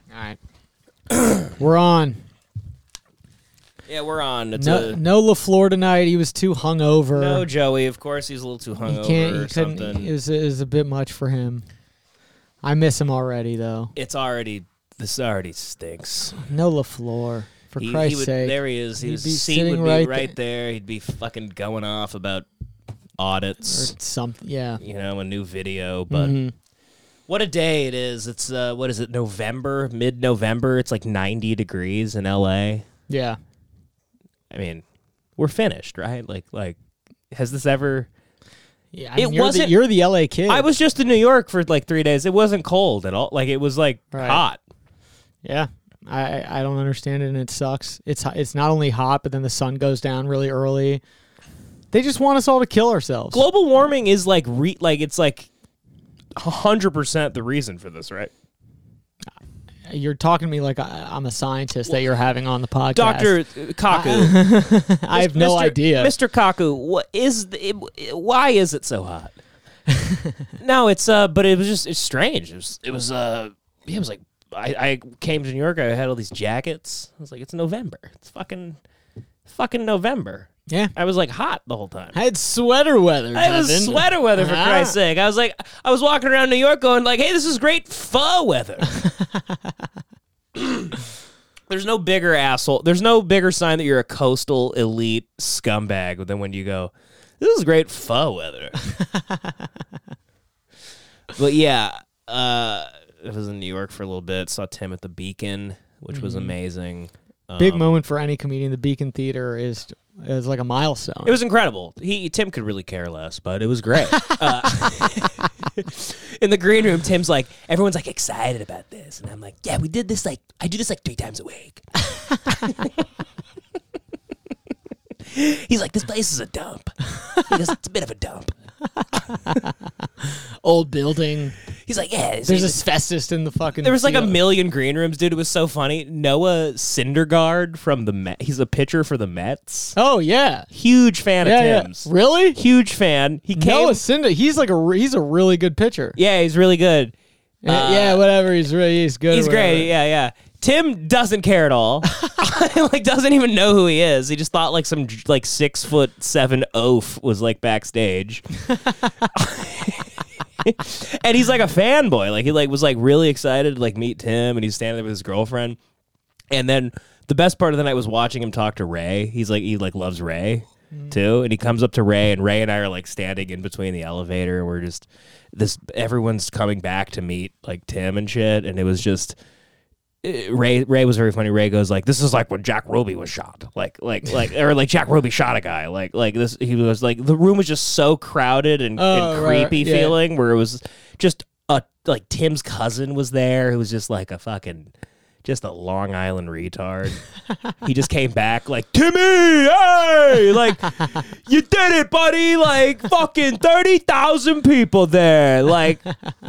All right. We're on. Yeah, we're on. It's No LaFleur tonight. He was too hungover. No Joey. Of course, he's a little too hungover He or something. It was a bit much for him. I miss him already, though. This already stinks. No LaFleur. For Christ's sake. There he is. His be seat sitting would be right there. He'd be fucking going off about audits. Or something, yeah. A new video. But what a day it is. It's, what is it, November? Mid-November. It's like 90 degrees in L.A. Yeah. I mean, we're finished, right? Like, has this ever... Yeah, I mean, you're the LA kid. I was just in New York for like 3 days. It wasn't cold at all. Like, it was like hot. Yeah. I don't understand it, and it sucks. It's not only hot, but then the sun goes down really early. They just want us all to kill ourselves. Global warming is like it's like 100% the reason for this, right? You're talking to me like I'm a scientist that you're having on the podcast. Dr. Kaku. I have no idea. Mr. Kaku, why is it so hot? No, but it's strange. It was like I came to New York, I had all these jackets. I was like, it's November. It's fucking November. Yeah. I was like hot the whole time. I had sweater weather. I was sweater weather, for Christ's sake. I was walking around New York going like, hey, this is great pho weather. There's no bigger asshole. There's no bigger sign that you're a coastal elite scumbag than when you go, this is great pho weather. But yeah, I was in New York for a little bit. Saw Tim at the Beacon, which was amazing. Big moment for any comedian. The Beacon Theater is like a milestone. It was incredible. Tim could really care less, but it was great. In the green room, Tim's like, everyone's like excited about this, and I'm like, yeah, we did this I do this like 3 times a week. He's like, this place is a dump. He goes, it's a bit of a dump. Old building. He's like, yeah. There's asbestos in the fucking... There was like a million green rooms, dude. It was so funny. Noah Syndergaard from the Mets. He's a pitcher for the Mets. Oh, yeah. Huge fan of Tim's. Yeah. Really? Huge fan. He came... Noah Syndergaard, he's a really good pitcher. Yeah, he's really good. Yeah, whatever. He's good. He's great. Yeah. Tim doesn't care at all. Like, doesn't even know who he is. He just thought like some 6'7" oaf was like backstage. And he's like a fanboy. Like, he was like really excited to like meet Tim, and he's standing there with his girlfriend. And then the best part of the night was watching him talk to Ray. He loves Ray too, and he comes up to Ray, and Ray and I are like standing in between the elevator, and we're just everyone's coming back to meet like Tim and shit, and it was just. Ray was very funny. Ray goes like, "This is like when Jack Ruby was shot, or like Jack Ruby shot a guy, like this." He was like, the room was just so crowded and creepy feeling, where it was just like Tim's cousin was there, who was just like just a Long Island retard. He just came back like, Timmy, hey, like you did it, buddy, like fucking 30,000 people there, like.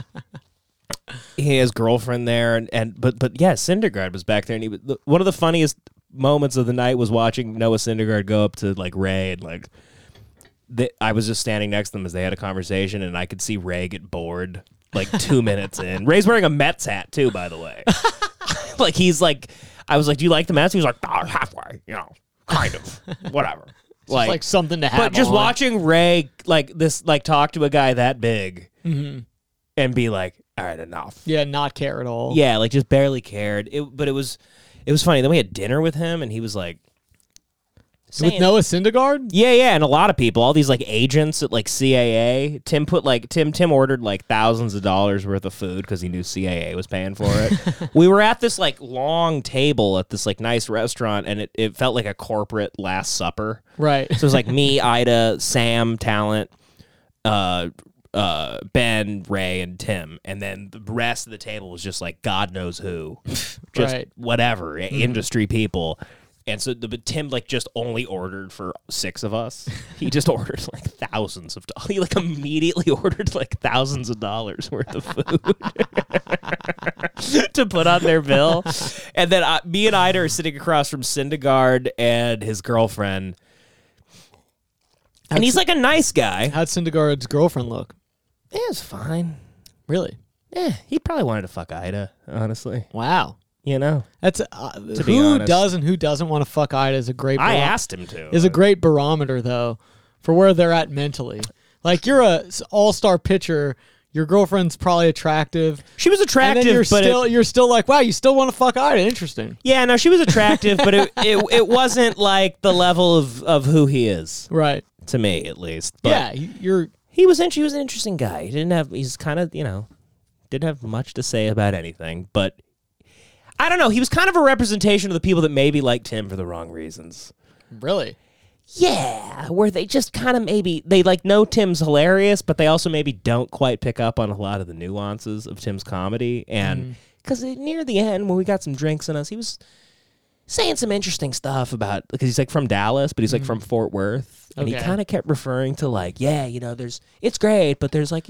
He has girlfriend there, but yeah, Syndergaard was back there, and one of the funniest moments of the night was watching Noah Syndergaard go up to like Ray, and like I was just standing next to them as they had a conversation, and I could see Ray get bored like 2 minutes in. Ray's wearing a Mets hat too, by the way. Like he's like, I was like, do you like the Mets? He was like, halfway, kind of, whatever. Like something to have. But just watching Ray talk to a guy that big and be like, all right, enough. Yeah, not care at all. Yeah, like just barely cared. But it was funny. Then we had dinner with him, and he was like, with Noah Syndergaard. Yeah, and a lot of people, all these like agents at like CAA. Tim ordered like thousands of dollars worth of food because he knew CAA was paying for it. We were at this like long table at this like nice restaurant, and it felt like a corporate Last Supper. Right. So it was like me, Ida, Sam, Talent, Ben, Ray, and Tim, and then the rest of the table was just like God knows who, just whatever industry people. And so Tim like just only ordered for 6 of us. He just ordered like thousands of dollars. He like immediately ordered like thousands of dollars worth of food to put on their bill. And then me and Ida are sitting across from Syndergaard and his girlfriend. And he's like a nice guy. How'd Syndergaard's girlfriend look? Yeah, it's fine. Really? Yeah, he probably wanted to fuck Ida, honestly. Wow. You know, That's be who honest. does and who doesn't want to fuck Ida is a great. I asked him to. Is a great barometer though for where they're at mentally. Like you're a all-star pitcher. Your girlfriend's probably attractive. She was attractive, And then but you're still like, wow, you still want to fuck Ida. Interesting. yeah, no, she was attractive, but it wasn't like the level of who he is Right. to me, at least. But Yeah, he was an interesting guy. He's kind of didn't have much to say about anything, but I don't know. He was kind of a representation of the people that maybe liked him for the wrong reasons. really. Yeah, where they just kind of they like know Tim's hilarious, but they also maybe don't quite pick up on a lot of the nuances of Tim's comedy. And because near the end, when we got some drinks in us, he was saying some interesting stuff about, because he's like from Dallas, but he's like from Fort Worth, and he Okay. kind of kept referring to like, yeah, it's great, but there's like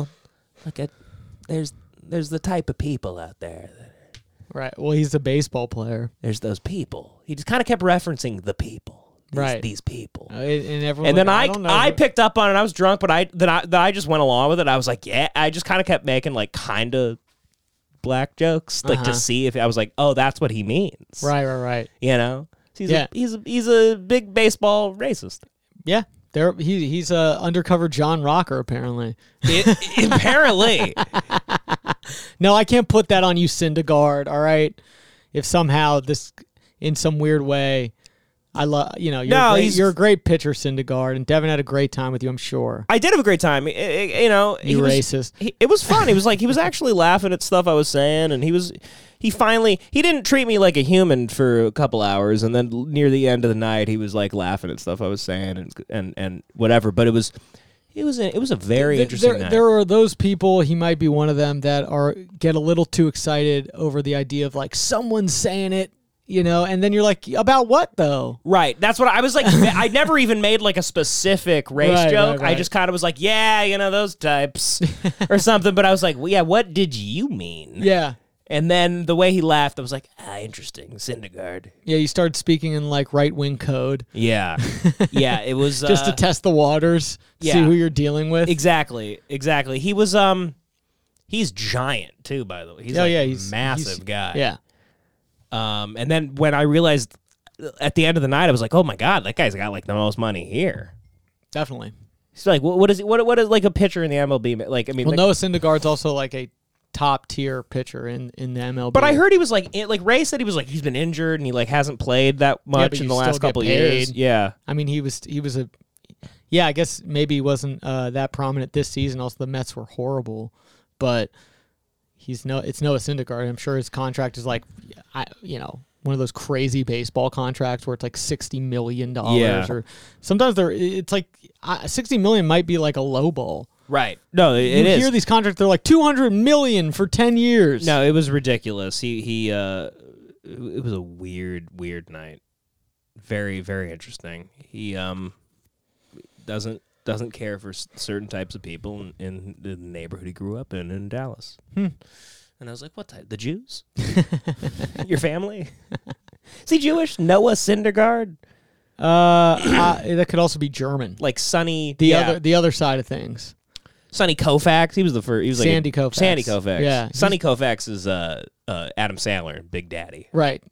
there's the type of people out there. Right. Well, he's a baseball player. There's those people. He just kind of kept referencing the people. Right. These people. And everyone. And then I don't know. I picked up on it. I was drunk, but I just went along with it. I was like, yeah. I just kind of kept making like kind of black jokes, like to see if I was like, oh, that's what he means. Right. You know, he's Yeah. he's a big baseball racist. Yeah. He's a undercover John Rocker apparently. Apparently, No, I can't put that on you, Syndergaard. All right. If somehow this, in some weird way, I love you're a great pitcher, Syndergaard, and Devin had a great time with you, I'm sure. I did have a great time. You Racist. It was fun. He was actually laughing at stuff I was saying, and he didn't treat me like a human for a couple hours, and then near the end of the night, he was like laughing at stuff I was saying and whatever. But it was a very interesting night. There are those people, he might be one of them, that get a little too excited over the idea of like someone's saying it. And then you're like, about what though? Right. That's what I was like. I never even made like a specific race joke. Right. I just kind of was like, yeah, those types or something. But I was like, well, yeah, what did you mean? Yeah. And then the way he laughed, I was like, interesting, Syndergaard. Yeah, you started speaking in like right-wing code. Yeah. Yeah, it was... just to test the waters, see yeah. who you're dealing with. Exactly. He was... He's giant, too, by the way. He's he's a massive guy. Yeah. And then when I realized at the end of the night, I was like, oh my God, that guy's got like the most money here. Definitely. He's like, what is like a pitcher in the MLB? Like, I mean, well, Noah Syndergaard's also like a top tier pitcher in the MLB. But I heard he was like Ray said he was like, he's been injured and he like hasn't played that much in the last couple of years. Yeah. I mean, he was I guess maybe he wasn't that prominent this season. Also, the Mets were horrible, but it's Noah Syndergaard. I'm sure his contract is like, one of those crazy baseball contracts where it's like $60 million. Yeah. Or sometimes it's like $60 million might be like a low ball. Right. No, it you is. hear these contracts, they're like $200 million for 10 years. No, it was ridiculous. It was a weird night. Very, very interesting. He doesn't care for certain types of people in the neighborhood he grew up in Dallas. And I was like, what type? The Jews? Your family? Is he Jewish? Noah Syndergaard? That could also be German. Like Sonny... The other side of things. Sonny Koufax. He was the first. He was like Sandy Koufax. Sandy Koufax. Yeah. Sonny Koufax is Adam Sandler, Big Daddy. Right.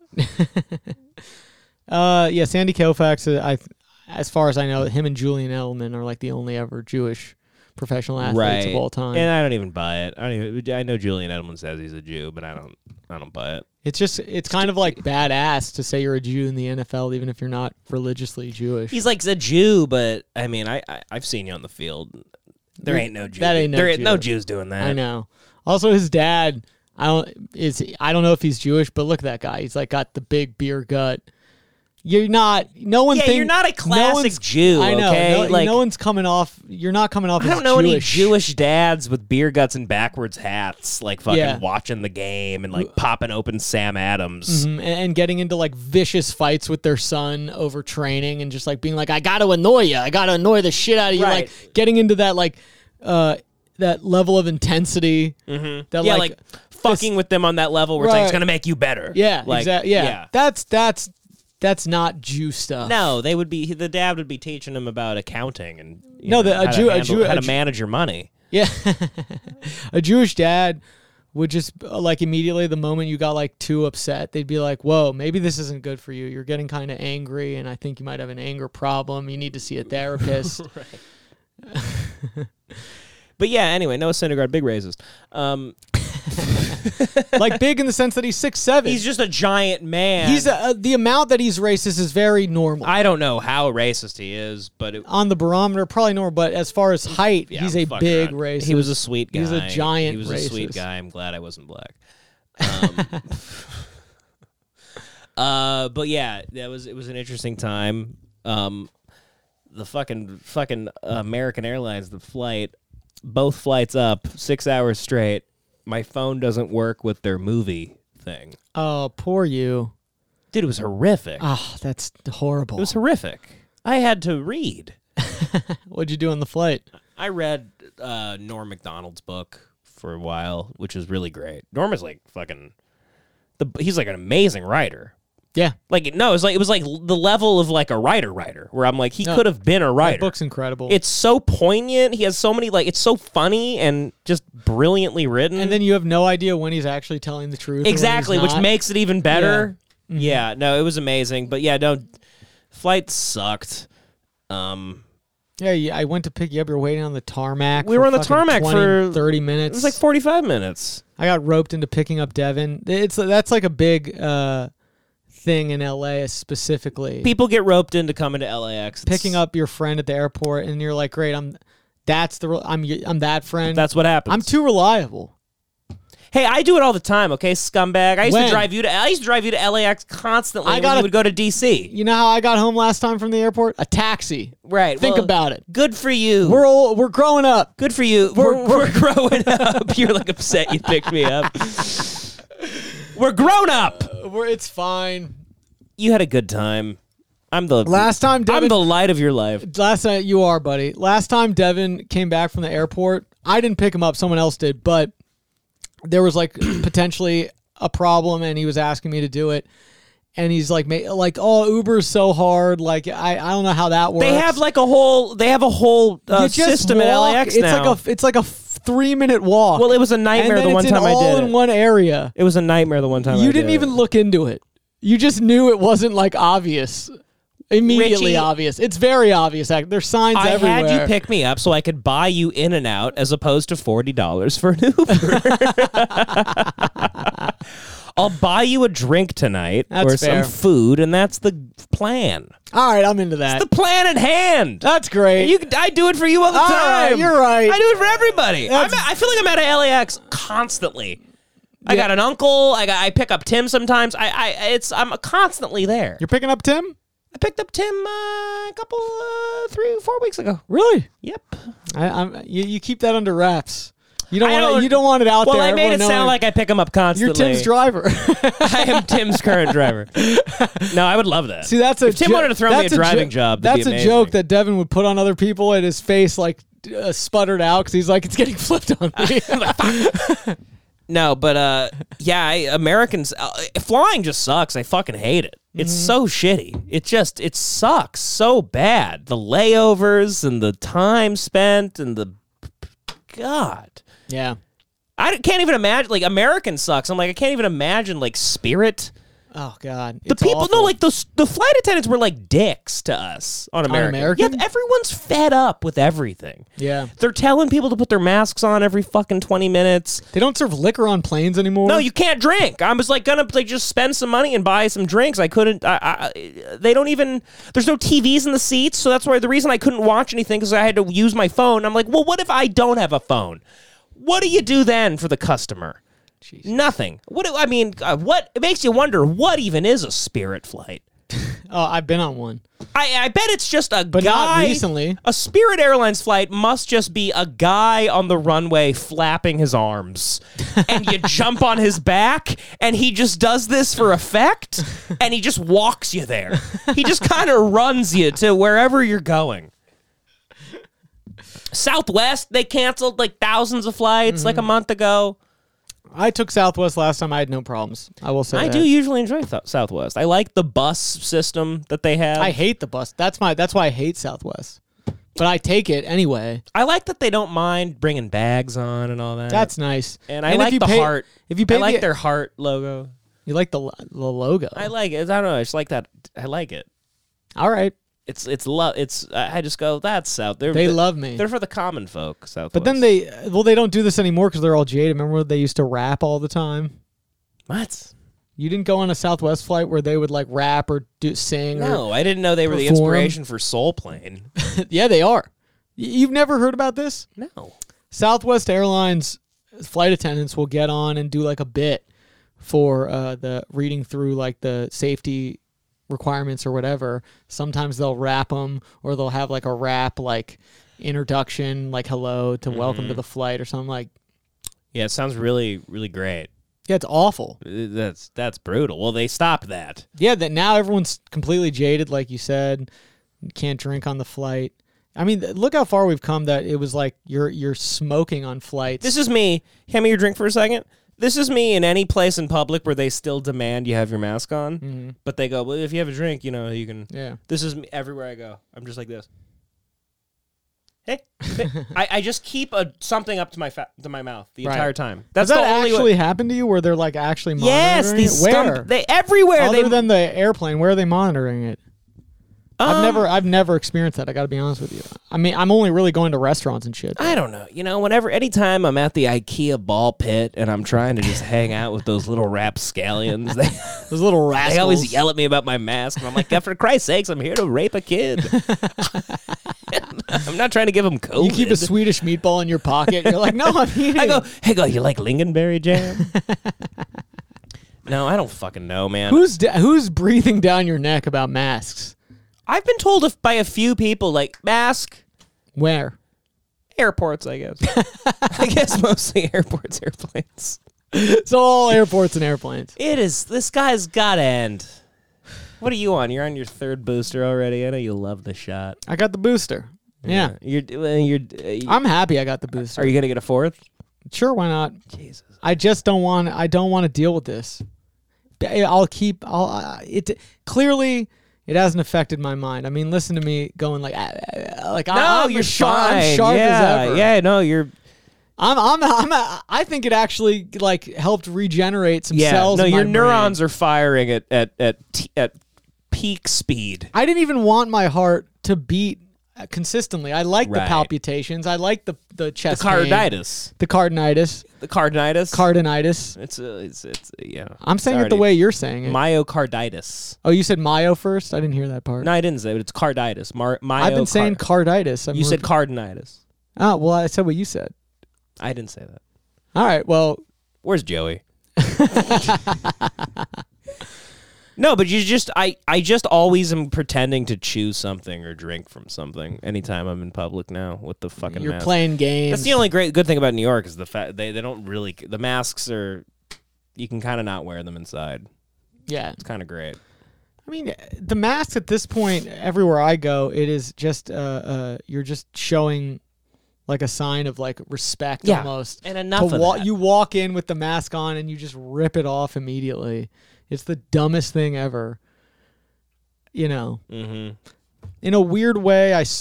Sandy Koufax, as far as I know, him and Julian Edelman are like the only ever Jewish professional athletes of all time. And I don't even buy it. I know Julian Edelman says he's a Jew, but I don't buy it. It's kind of like badass to say you're a Jew in the NFL, even if you're not religiously Jewish. He's like a Jew, but I mean, I've seen you on the field. There ain't no Jew. There ain't no Jews doing that. I know. Also, his dad, I don't know if he's Jewish, but look at that guy. He's like got the big beer gut. You're not. No one. Yeah, you're not a classic Jew. I know. Okay? No one's coming off. You're not coming off. I don't know any Jewish dads with beer guts and backwards hats, like fucking watching the game and like popping open Sam Adams and getting into like vicious fights with their son over training and just like being like, I got to annoy you. I got to annoy the shit out of you. Right. Like getting into that like that level of intensity. That like fucking with them on that level where it's like it's gonna make you better. Yeah. Like, exactly. Yeah. That's not Jew stuff. No, the dad would be teaching him about accounting and how to manage your money. Yeah, a Jewish dad would just like immediately the moment you got like too upset, they'd be like, whoa, maybe this isn't good for you. You're getting kind of angry, and I think you might have an anger problem. You need to see a therapist. But yeah, anyway, Noah Syndergaard, big racist. Like big in the sense that he's 6'7". He's just a giant man. He's the amount that he's racist is very normal. I don't know how racist he is, but on the barometer, probably normal. But as far as height, yeah, he's a big around. racist. He was a sweet guy. He's a giant. He was racist. a sweet guy. I'm glad I wasn't black. But yeah, it was an interesting time. The fucking American Airlines, the flight, both flights up 6 hours straight. My phone doesn't work with their movie thing. Oh, poor you. Dude, it was horrific. Oh, that's horrible. It was horrific. I had to read. What'd you do on the flight? I read Norm Macdonald's book for a while, which is really great. Norm is like fucking... he's like an amazing writer. Yeah. Like, no, it was like the level of like a writer, where I'm like, he could have been a writer. That book's incredible. It's so poignant. He has so many, like, it's so funny and just brilliantly written. And then you have no idea when he's actually telling the truth. Exactly, or when he's which not. makes it even better. Yeah. Mm-hmm. Yeah, no, it was amazing. But yeah, no, flight sucked. Yeah, I went to pick you up. You're waiting on the tarmac. We were on the tarmac for 30 minutes. It was like 45 minutes. I got roped into picking up Devin. That's like a big thing in LA specifically. People get roped into coming to LAX. Picking up your friend at the airport, and you're like, great, I'm that friend. That's what happens. I'm too reliable. Hey, I do it all the time, okay, scumbag. I used When? to drive you to LAX constantly when you would go to DC. You know how I got home last time from the airport? A taxi. Right. Think about it. Good for you. We're growing up. Good for you. We're growing up. You're like upset you picked me up. We're grown up. It's fine. You had a good time. I'm the light of your life. Last time you are, buddy. Last time Devin came back from the airport, I didn't pick him up. Someone else did, but there was like potentially a problem, and he was asking me to do it. And he's like, oh, Uber's so hard. Like, I don't know how that works. They have a whole system at LAX now. It's like a 3-minute walk. Well, it was a nightmare the one time I did it. all in one area. It was a nightmare the one time I did it. You didn't even look into it. You just knew it wasn't like obvious. Immediately Richie, obvious. It's very obvious. There's signs everywhere. I had you pick me up so I could buy you In-N-Out as opposed to $40 for an Uber. I'll buy you a drink tonight or fair. some food, and that's the plan. All right, I'm into that. It's the plan at hand. That's great. I do it for you all the All time. right, you're right. I do it for everybody. I feel like I'm at LAX constantly. I got an uncle. I pick up Tim sometimes. I'm constantly there. You're picking up Tim? I picked up Tim a couple 3-4 weeks ago. Really? Yep. You keep that under wraps. You don't want it out there. Well, I made it sound knowing like I pick him up constantly. you're Tim's driver. I am Tim's current driver. No, I would love that. See, if Tim wanted to throw me a driving job, that'd that's be a amazing. joke that Devin would put on other people, and his face like sputtered out because he's like, it's getting flipped on me. No, but Americans flying just sucks. I fucking hate it. It's so shitty. It sucks so bad. The layovers and the time spent and the God. Yeah. I can't even imagine. Like, American sucks. I'm like, I can't even imagine like Spirit. Oh God. The people, no, like the flight attendants were like dicks to us on American. Yeah, everyone's fed up with everything. Yeah. They're telling people to put their masks on every fucking 20 minutes. They don't serve liquor on planes anymore. No, you can't drink. I was like gonna just spend some money and buy some drinks. I couldn't. They don't even. There's no TVs in the seats, so that's why the reason I couldn't watch anything because I had to use my phone. I'm like, well, what if I don't have a phone? What do you do then for the customer? Jesus. Nothing. What it makes you wonder what even is a Spirit flight? Oh, I've been on one. I bet it's just a but guy. Not recently. A Spirit Airlines flight must just be a guy on the runway flapping his arms. And you jump on his back, and he just does this for effect, and he just walks you there. He just kind of runs you to wherever you're going. Southwest, they canceled like thousands of flights like a month ago. I took Southwest last time. I had no problems. I will say I that. do usually enjoy Southwest. I like the bus system that they have. I hate the bus. That's why I hate Southwest. but I take it anyway. I like that they don't mind bringing bags on and all that. That's nice. And I like the heart. If you pay I like their heart logo. You like the logo. I like it. I don't know. I just like that. I like it. All right. It's love. I just go, that's South. They love me. They're for the common folk, Southwest. But then they don't do this anymore because they're all jaded. Remember when they used to rap all the time? What? You didn't go on a Southwest flight where they would like rap or sing? No, I didn't know they were the perform? inspiration for Soul Plane. Yeah, they are. You've never heard about this? No. Southwest Airlines flight attendants will get on and do like a bit for the reading through like the safety requirements or whatever. Sometimes they'll rap them, or they'll have like a rap like introduction, like hello to welcome to the flight or something like. Yeah, it sounds really, really great. Yeah, it's awful. That's brutal. Well, they stopped that. Yeah, that now everyone's completely jaded, like you said. You can't drink on the flight. I mean, look how far we've come. That it was like you're smoking on flights. This is me. Hand me your drink for a second. This is me in any place in public where they still demand you have your mask on, but they go, well, if you have a drink, you know, you can. Yeah. This is me everywhere I go. I'm just like this. Hey, I just keep something up to my mouth the entire time. That's Does that the only actually happen to you, where they're like actually monitoring these it? Where? they everywhere. Other than the airplane, where are they monitoring it? I've never experienced that. I got to be honest with you. I mean, I'm only really going to restaurants and shit. I don't know. You know, anytime I'm at the IKEA ball pit and I'm trying to just hang out with those little rapscallions, those little rascals. They always yell at me about my mask, and I'm like, "God, for Christ's sakes, I'm here to rape a kid. I'm not trying to give him COVID." You keep a Swedish meatball in your pocket. You're like, "No, I'm eating." I go, "You like lingonberry jam?" No, I don't fucking know, man. Who's breathing down your neck about masks? I've been told by a few people, like, mask. Where? Airports, I guess. I guess mostly airports, airplanes. It's all airports and airplanes. It is. This guy's got to end. What are you on? You're on your third booster already. I know you love the shot. I got the booster. Yeah. I'm happy I got the booster. Are you going to get a fourth? Sure, why not? Jesus. I don't want to deal with this. Clearly it hasn't affected my mind. I mean, listen to me going like I'm you're sharp fine. as ever. Yeah, no, you're. I think it actually like helped regenerate some cells. No, in my your brain. neurons are firing at peak speed. I didn't even want my heart to beat consistently. I like the Right. palpitations. I like the chest The carditis. pain. Carditis. The carditis. Cardinitis. It's yeah. I'm saying it the way you're saying it. Myocarditis. Oh, you said myo first? I didn't hear that part. No, I didn't say it. It's carditis. I've been saying carditis. You said cardinitis. Oh, well, I said what you said. I didn't say that. All right, well. Where's Joey? No, but I just always am pretending to choose something or drink from something anytime I'm in public now with the fucking You're mask. playing games. That's the only good thing about New York is the fact they don't really, the masks are, you can kind of not wear them inside. Yeah. It's kind of great. I mean, the masks at this point, everywhere I go, it is just, you're just showing like a sign of like respect almost. And enough of that. You walk in with the mask on and you just rip it off immediately. It's the dumbest thing ever. You know. Mm-hmm. In a weird way, I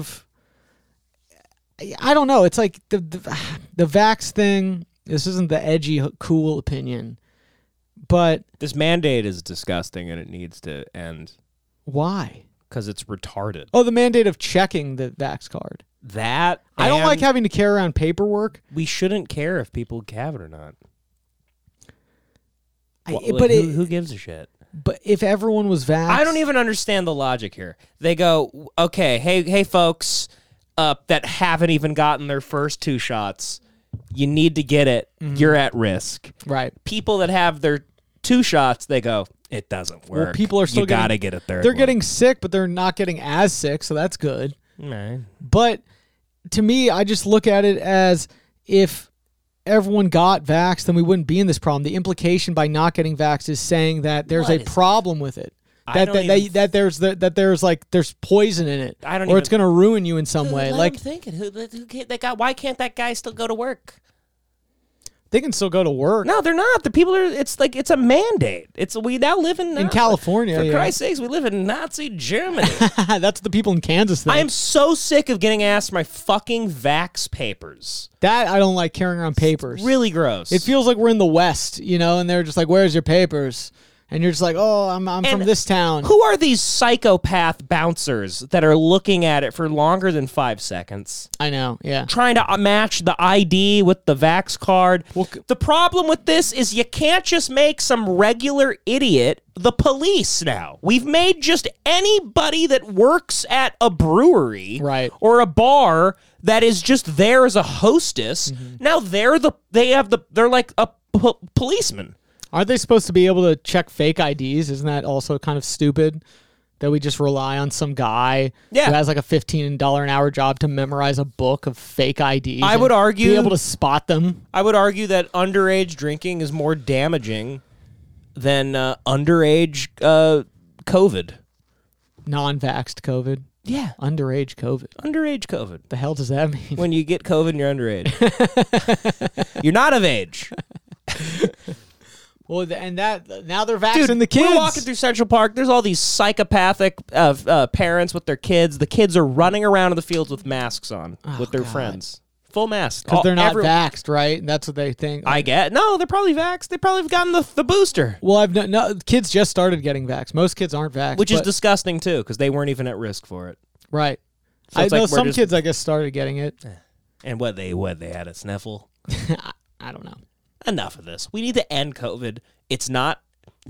don't know. It's like the vax thing. This isn't the edgy, cool opinion, but this mandate is disgusting and it needs to end. Why? Because it's retarded. Oh, the mandate of checking the vax card. That I don't like having to carry around paperwork. We shouldn't care if people have it or not. Who gives a shit? But if everyone was vaxxed... I don't even understand the logic here. They go, okay, hey, folks that haven't even gotten their first 2 shots, you need to get it. Mm-hmm. You're at risk. Right. People that have their 2 shots, they go, it doesn't work. Well, people are still gotta get a third. They're one. getting sick, but they're not getting as sick, so that's good. Right. But to me, I just look at it as if everyone got vaxxed, then we wouldn't be in this problem. The implication by not getting vaxxed is saying that there's a problem with it. That there's poison in it, it's going to ruin you in some way. Like, I'm thinking, why can't that guy still go to work? They can still go to work. No, they're not. The people are. It's like it's a mandate. We now live in California. For yeah. Christ's sakes, we live in Nazi Germany. That's the people in Kansas think. I am so sick of getting asked my fucking vax papers. That I don't like carrying around papers. Really gross. It feels like we're in the West, and they're just like, "Where's your papers?" And you're just like, "Oh, I'm from this town." Who are these psychopath bouncers that are looking at it for longer than 5 seconds? I know, yeah. Trying to match the ID with the vax card. The problem with this is you can't just make some regular idiot the police now. We've made just anybody that works at a brewery or a bar that is just there as a hostess. Now they're like a policeman. Aren't they supposed to be able to check fake IDs? Isn't that also kind of stupid? That we just rely on some guy who has like a $15 an hour job to memorize a book of fake IDs. I would argue be able to spot them. I would argue that underage drinking is more damaging than underage COVID. Non-vaxxed COVID. Yeah. Underage COVID. Underage COVID. The hell does that mean? When you get COVID and you're underage. You're not of age. Well, and now they're vaccinating the kids. We're walking through Central Park. There's all these psychopathic parents with their kids. The kids are running around in the fields with masks on with their friends. Full mask. Because they're not vaxxed, right? That's what they think. I get. No, they're probably vaxxed. They probably have gotten the booster. Well, kids just started getting vaxxed. Most kids aren't vaxxed. Which is disgusting, too, because they weren't even at risk for it. Right. So I know some kids, I guess, started getting it. And what they had a sniffle? I don't know. Enough of this. We need to end COVID. It's not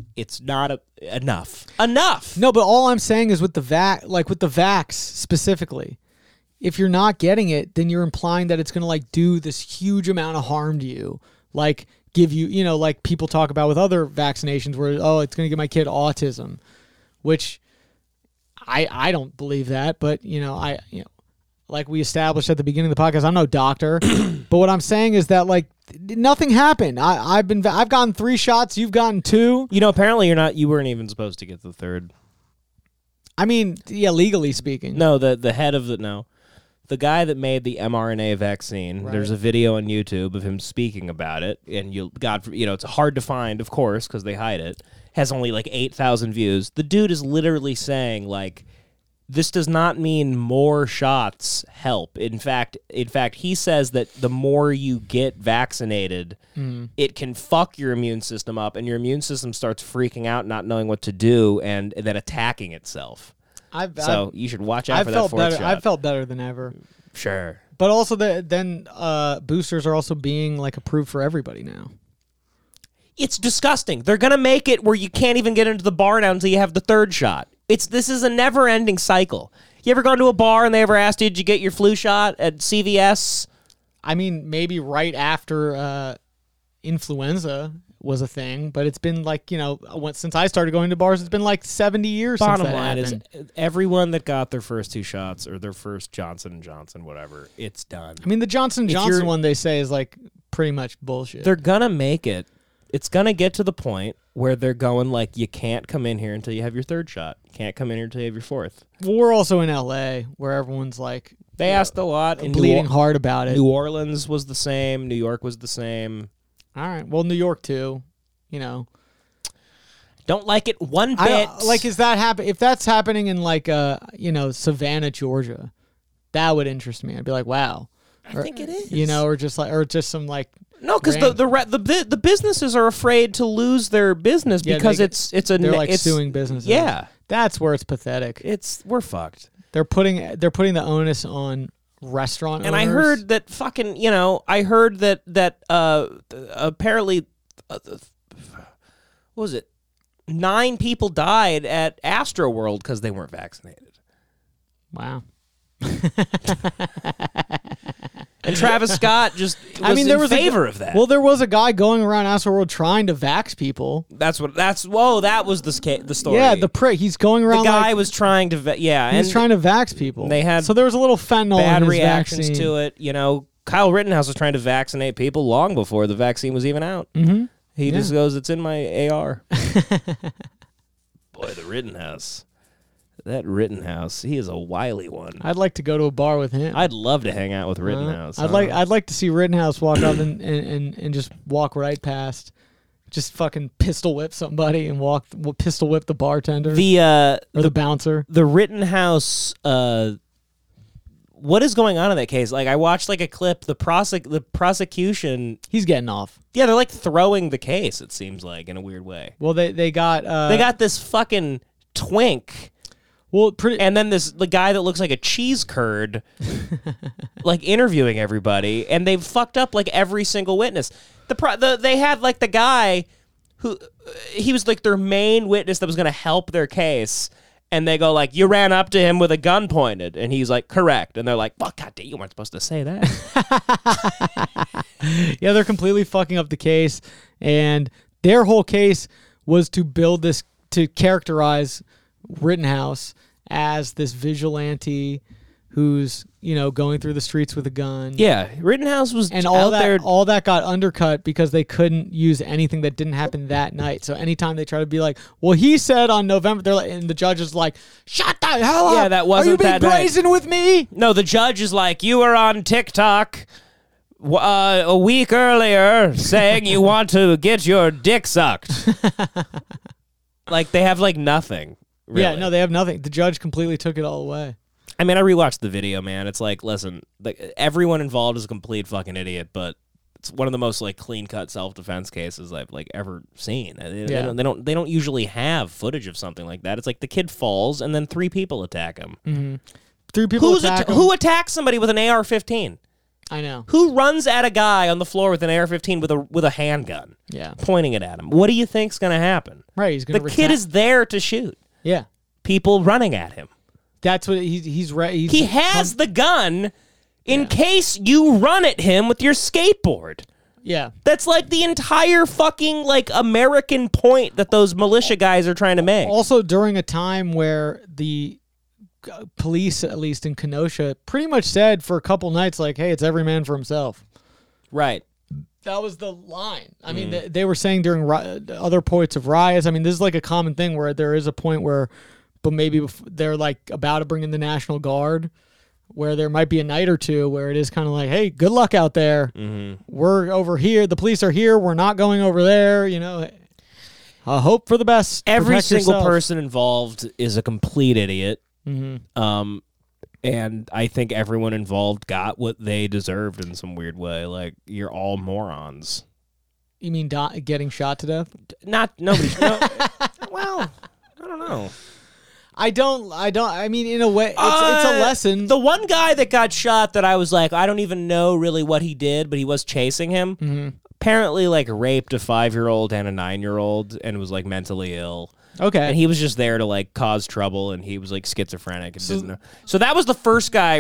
enough. Enough. No, but all I'm saying is with the vax specifically, if you're not getting it, then you're implying that it's going to like do this huge amount of harm to you. Like give you, like people talk about with other vaccinations where, it's going to give my kid autism, which I don't believe that, but like we established at the beginning of the podcast, I'm no doctor, but what I'm saying is that like nothing happened. I've gotten 3 shots. You've gotten 2. Apparently you weren't even supposed to get the 3rd. I mean, yeah, legally speaking. No, the head of the guy that made the mRNA vaccine. Right. There's a video on YouTube of him speaking about it, and it's hard to find, of course, because they hide it. Has only like 8,000 views. The dude is literally saying like, this does not mean more shots help. In fact, he says that the more you get vaccinated, it can fuck your immune system up, and your immune system starts freaking out, not knowing what to do, and then attacking itself. You should watch out for that 4th shot. I've felt better than ever. Sure. But also, then boosters are also being like approved for everybody now. It's disgusting. They're going to make it where you can't even get into the bar now until you have the 3rd shot. This is a never-ending cycle. You ever gone to a bar and they ever asked you, did you get your flu shot at CVS? I mean, maybe right after influenza was a thing, but it's been like, since I started going to bars, it's been like 70 years Bottom since that line happened. Is everyone that got their first 2 shots or their first Johnson & Johnson, whatever, it's done. I mean, the Johnson & Johnson one they say is like pretty much bullshit. They're going to make it. It's going to get to the point where they're going like, you can't come in here until you have your 3rd shot. You can't come in here until you have your 4th. Well, we're also in L.A. where everyone's like... They asked a lot. Bleeding hard about it. New Orleans was the same. New York was the same. All right. Well, New York, too. Don't like it one bit. Is that happen? If that's happening in like, Savannah, Georgia, that would interest me. I'd be like, wow. I think it is. Or just some like... No, because the businesses are afraid to lose their business because they're like suing businesses. Yeah, that's where it's pathetic. We're fucked. They're putting the onus on restaurant and owners. I heard that fucking apparently what was it? 9 people died at Astroworld because they weren't vaccinated. Wow. And Travis Scott just was in favor of that. Well, there was a guy going around Astroworld trying to vax people. That was the story. Yeah, the prick. He's going around. The guy was trying to, he's trying to vax people. They had so there was a little fentanyl bad in his reactions vaccine. to it. Kyle Rittenhouse was trying to vaccinate people long before the vaccine was even out. Mm-hmm. He just goes, "It's in my AR." Boy, the Rittenhouse. That Rittenhouse, he is a wily one. I'd like to go to a bar with him. I'd love to hang out with Rittenhouse. I'd like to see Rittenhouse walk up and just walk right past, just fucking pistol whip somebody and pistol whip the bartender or the bouncer. The Rittenhouse. What is going on in that case? Like, I watched like a clip. The prosecution. He's getting off. Yeah, they're like throwing the case. It seems like in a weird way. Well, they got this fucking twink. Well, and then the guy that looks like a cheese curd, like interviewing everybody, and they've fucked up like every single witness. They had like the guy who he was like their main witness that was going to help their case. And they go like, you ran up to him with a gun pointed. And he's like, correct. And they're like, well, God damn, you weren't supposed to say that. Yeah, they're completely fucking up the case. And their whole case was to characterize Rittenhouse as this vigilante who's, going through the streets with a gun. Yeah, Rittenhouse was and all there. All that got undercut because they couldn't use anything that didn't happen that night. So anytime they try to be like, well, he said on November, they're like, and the judge is like, shut the hell up. Yeah, that wasn't that night. Are you being brazen with me? No, the judge is like, you were on TikTok a week earlier saying you want to get your dick sucked. Like, they have like nothing. Really. Yeah, no, they have nothing. The judge completely took it all away. I mean, I rewatched the video, man. It's like, listen, like, everyone involved is a complete fucking idiot, but it's one of the most like clean-cut self-defense cases I've like ever seen. They don't usually have footage of something like that. It's like the kid falls and then 3 people attack him. Mm-hmm. 3 people attack him. Who attacks somebody with an AR-15? I know. Who runs at a guy on the floor with an AR-15 with a handgun? Yeah, pointing it at him. What do you think's going to happen? Right, he's going to. The kid is there to shoot. Yeah, people running at him. That's what he's ready. He has the gun in case you run at him with your skateboard. Yeah. That's like the entire fucking like American point that those militia guys are trying to make. Also during a time where the police, at least in Kenosha, pretty much said for a couple nights like, hey, it's every man for himself. Right. That was the line. I mean, they were saying during other points of riots. I mean, this is like a common thing where there is a point where, but maybe they're like about to bring in the National Guard, where there might be a night or two where it is kind of like, hey, good luck out there. Mm-hmm. We're over here. The police are here. We're not going over there. Hope for the best. Every Protect single yourself. person involved is a complete idiot. Mm-hmm. And I think everyone involved got what they deserved in some weird way. Like, you're all morons. You mean getting shot to death? Nobody. No, well, I don't know. I don't. I mean, in a way, it's a lesson. The one guy that got shot that I was like, I don't even know really what he did, but he was chasing him. Mm-hmm. Apparently, like, raped a 5-year-old and a 9-year-old and was, like, mentally ill. Okay. And he was just there to, like, cause trouble, and he was, like, schizophrenic and didn't know. So that was the first guy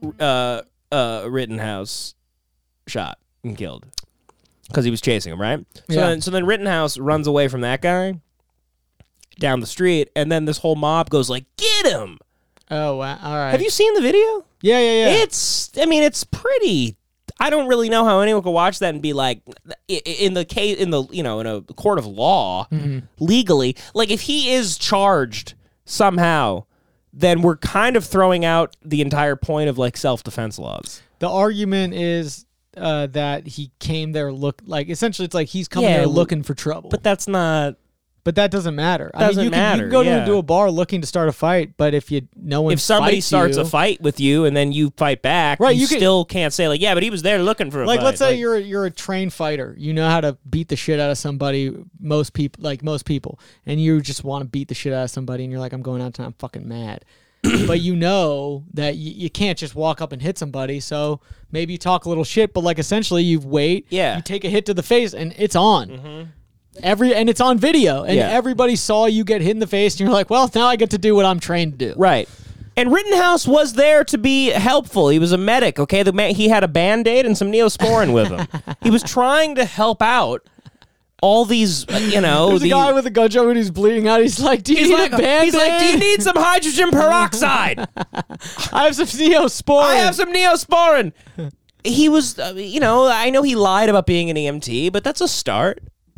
Rittenhouse shot and killed because he was chasing him, right? So then Rittenhouse runs away from that guy down the street, and then this whole mob goes like, get him. Oh, wow. All right. Have you seen the video? Yeah. It's pretty. I don't really know how anyone could watch that and be like, in a court of law, legally, like if he is charged somehow, then we're kind of throwing out the entire point of like self-defense laws. The argument is that he came there essentially it's like he's coming there looking for trouble. But that's not. But that doesn't matter. Doesn't matter. You can go to a bar looking to start a fight, but if somebody starts a fight with you and then you fight back, right, you still can't say like, yeah, but he was there looking for a fight. Let's say you're a trained fighter. You know how to beat the shit out of somebody. Most people, and you just want to beat the shit out of somebody, and you're like, I'm going out tonight. I'm fucking mad. But you know that you can't just walk up and hit somebody. So maybe you talk a little shit, but like essentially you wait. Yeah. You take a hit to the face, and it's on. Mm-hmm. And it's on video, and everybody saw you get hit in the face, and you're like, well, now I get to do what I'm trained to do. Right. And Rittenhouse was there to be helpful. He was a medic, okay? He had a Band-Aid and some Neosporin with him. He was trying to help out all these, There's a guy with a gunshot when he's bleeding out. He's like, do you need a Band-Aid? He's like, do you need some hydrogen peroxide? I have some Neosporin. He was, I know he lied about being an EMT, but that's a start.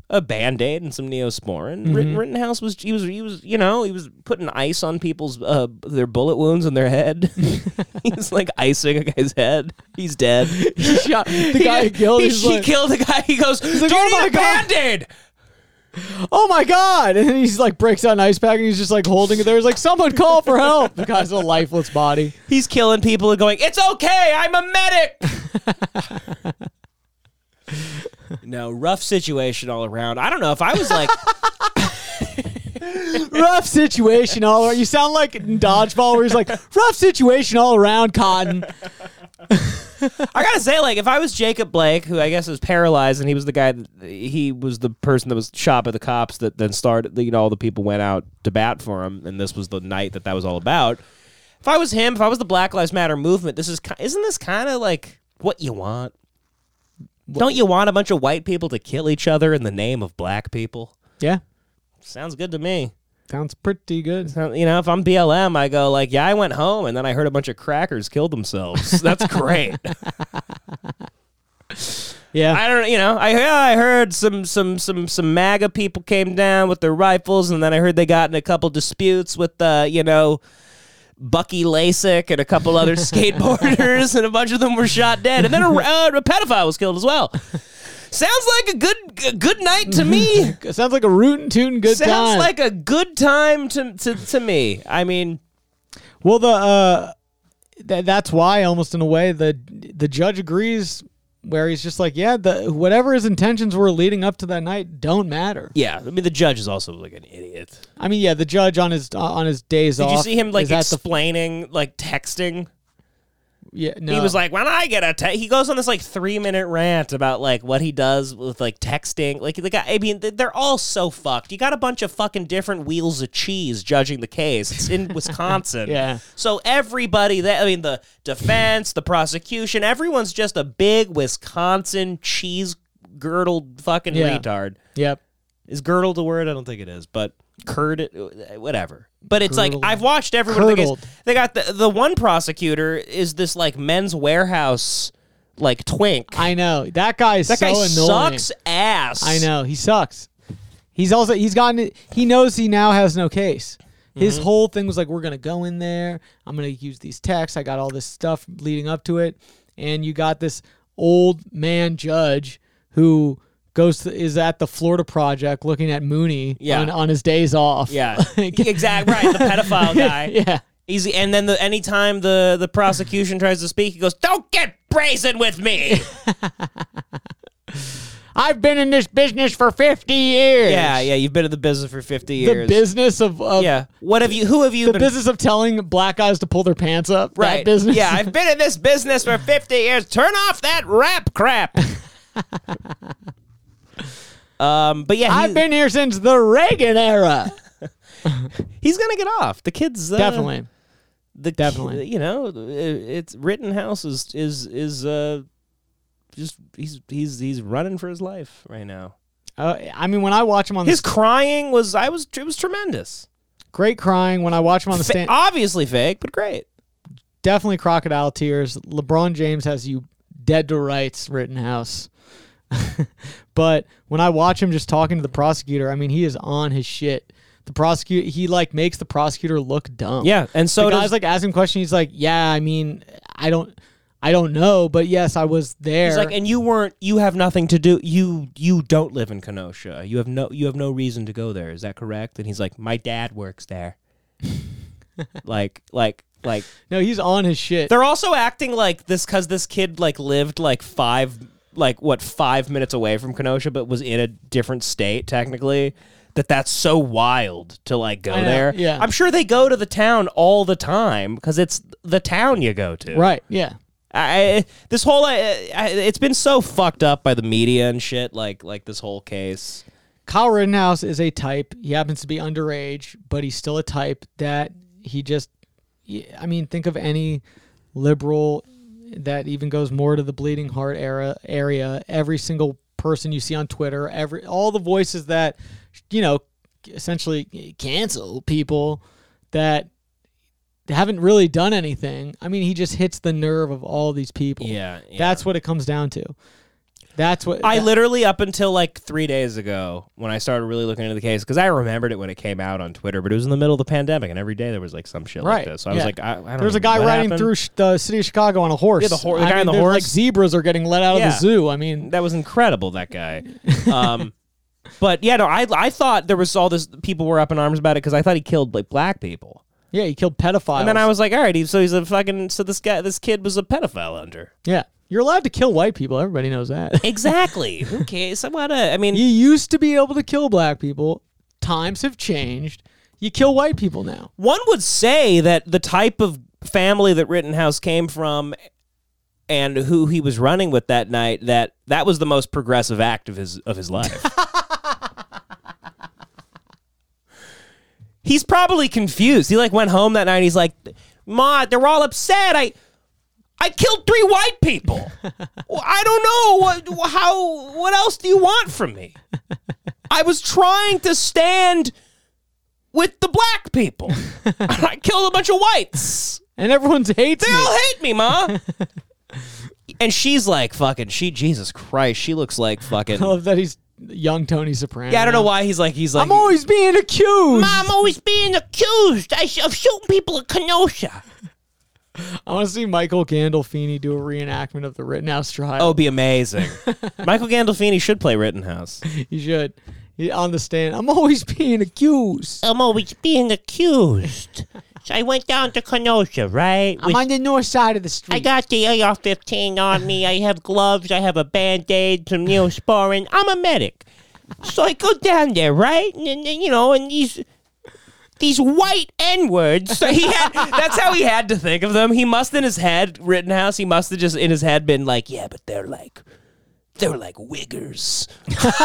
a Band-Aid and some Neosporin. Rittenhouse was he was putting ice on people's their bullet wounds in their head. He's like icing a guy's head. He's dead. He shot the guy he killed. He killed the guy. He goes, "Do like, you "Oh need my a God." Band-Aid?" Oh my God! And then he's like breaks out an ice pack and he's just like holding it there. He's like, someone call for help. The guy's a lifeless body. He's killing people and going, "It's okay, I'm a medic." No, rough situation all around. I don't know if I was like, Rough situation all around. You sound like in Dodgeball where he's like, rough situation all around, Cotton. I gotta say, like, if I was Jacob Blake, who I guess is paralyzed, and he was the guy, he was the person that was shot by the cops that then started, all the people went out to bat for him, and this was the night that was all about. If I was him, if I was the Black Lives Matter movement, isn't this kind of like what you want? Don't you want a bunch of white people to kill each other in the name of black people? Yeah. Sounds good to me. Sounds pretty good. If I'm BLM, I go like, yeah, I went home and then I heard a bunch of crackers killed themselves. That's great. Yeah. I don't, I heard some MAGA people came down with their rifles, and then I heard they got in a couple disputes with, Bucky Lasik and a couple other skateboarders, and a bunch of them were shot dead, and then a pedophile was killed as well. Sounds like a good night to me. Sounds like a rootin' tootin' good time. Sounds like a good time to me. I mean, well, that's why almost in a way the judge agrees, where he's just like, yeah, whatever his intentions were leading up to that night don't matter. Yeah, I mean the judge is also like an idiot. I mean, yeah, the judge on his days off. Did you see him like explaining like texting? Yeah, no. He was like, when I get a text, he goes on this like 3-minute rant about like what he does with like texting. Like the guy, I mean, they're all so fucked. You got a bunch of fucking different wheels of cheese judging the case. It's in Wisconsin. Yeah. So everybody, the defense, the prosecution, everyone's just a big Wisconsin cheese girdled fucking retard. Yep. Is girdled a word? I don't think it is, but curd, whatever. But it's Girdled. like, I've watched everyone. Curdled. They got the one prosecutor is this like Men's Warehouse like twink. I know. That guy is so annoying. Sucks ass. I know. He sucks. He knows he now has no case. His whole thing was like, we're going to go in there. I'm going to use these texts. I got all this stuff leading up to it. And you got this old man judge who is at the Florida Project looking at Mooney on his days off. Yeah, exactly right. The pedophile guy. Yeah. Easy. And then anytime the prosecution tries to speak, he goes, "Don't get brazen with me." I've been in this business for 50 years. Yeah. You've been in the business for 50 years. The business of yeah. Who have you the been? business of telling black guys to pull their pants up. Right. That business. Yeah. I've been in this business for 50 years. Turn off that rap crap. But yeah, I've been here since the Reagan era. He's gonna get off. The kid's Definitely. Definitely. It's Rittenhouse is just he's running for his life right now. I mean, when I watch him on his crying was tremendous. Great crying when I watch him on the stand. Obviously fake, but great. Definitely crocodile tears. LeBron James has you dead to rights, Rittenhouse. But when I watch him just talking to the prosecutor, I mean, he is on his shit. The prosecutor, he like makes the prosecutor look dumb. Yeah, and so the guy's like asking questions. He's like, "Yeah, I mean, I don't know, but yes, I was there." He's like, "And you have nothing to do. You don't live in Kenosha. You have no reason to go there. Is that correct?" And he's like, "My dad works there." like. No, he's on his shit. They're also acting like this because this kid like lived like 5 minutes away from Kenosha, but was in a different state technically. That's so wild to like go there. Yeah, I'm sure they go to the town all the time because it's the town you go to. Right. Yeah. This whole it's been so fucked up by the media and shit. Like this whole case. Kyle Rittenhouse is a type. He happens to be underage, but he's still a type that he just. I mean, think of any liberal that even goes more to the bleeding heart area. Every single person you see on Twitter, all the voices that, essentially cancel people that haven't really done anything. I mean, he just hits the nerve of all these people. Yeah. That's what it comes down to. That's what I literally, up until like 3 days ago, when I started really looking into the case, because I remembered it when it came out on Twitter, but it was in the middle of the pandemic, and every day there was like some shit like this. So I was like, I don't know. There's a guy riding through the city of Chicago on a horse. Yeah, the guy on the horse. Like zebras are getting let out of the zoo. I mean, that was incredible. That guy. But yeah, no, I thought there was all this. People were up in arms about it because I thought he killed like black people. Yeah, he killed pedophiles. And then I was like, all right, so he's a fucking. So this kid was a pedophile hunter. Yeah. You're allowed to kill white people. Everybody knows that. Exactly. Okay, so what? I mean, you used to be able to kill black people. Times have changed. You kill white people now. One would say that the type of family that Rittenhouse came from, and who he was running with that night, that was the most progressive act of his life. He's probably confused. He like went home that night. And he's like, "Ma, they're all upset. I killed 3 white people. I don't know what else do you want from me? I was trying to stand with the black people. I killed a bunch of whites, and everyone hates me. They all hate me, Ma." And she's like, fucking, Jesus Christ, she looks like fucking. I love that he's young Tony Soprano. Yeah, I don't know why he's like. I'm always being accused. Ma, I'm always being accused of shooting people at Kenosha. I want to see Michael Gandolfini do a reenactment of the Rittenhouse trial. Oh, it'd be amazing. Michael Gandolfini should play Rittenhouse. He should. On the stand. I'm always being accused. I'm always being accused. So I went down to Kenosha, right? I'm on the north side of the street. I got the AR-15 on me. I have gloves. I have a Band-Aid, some Neosporin. I'm a medic. So I go down there, right? And these white N-words. So that's how he had to think of them. He must in his head, Rittenhouse, he must have just in his head been like, yeah, but they're like wiggers.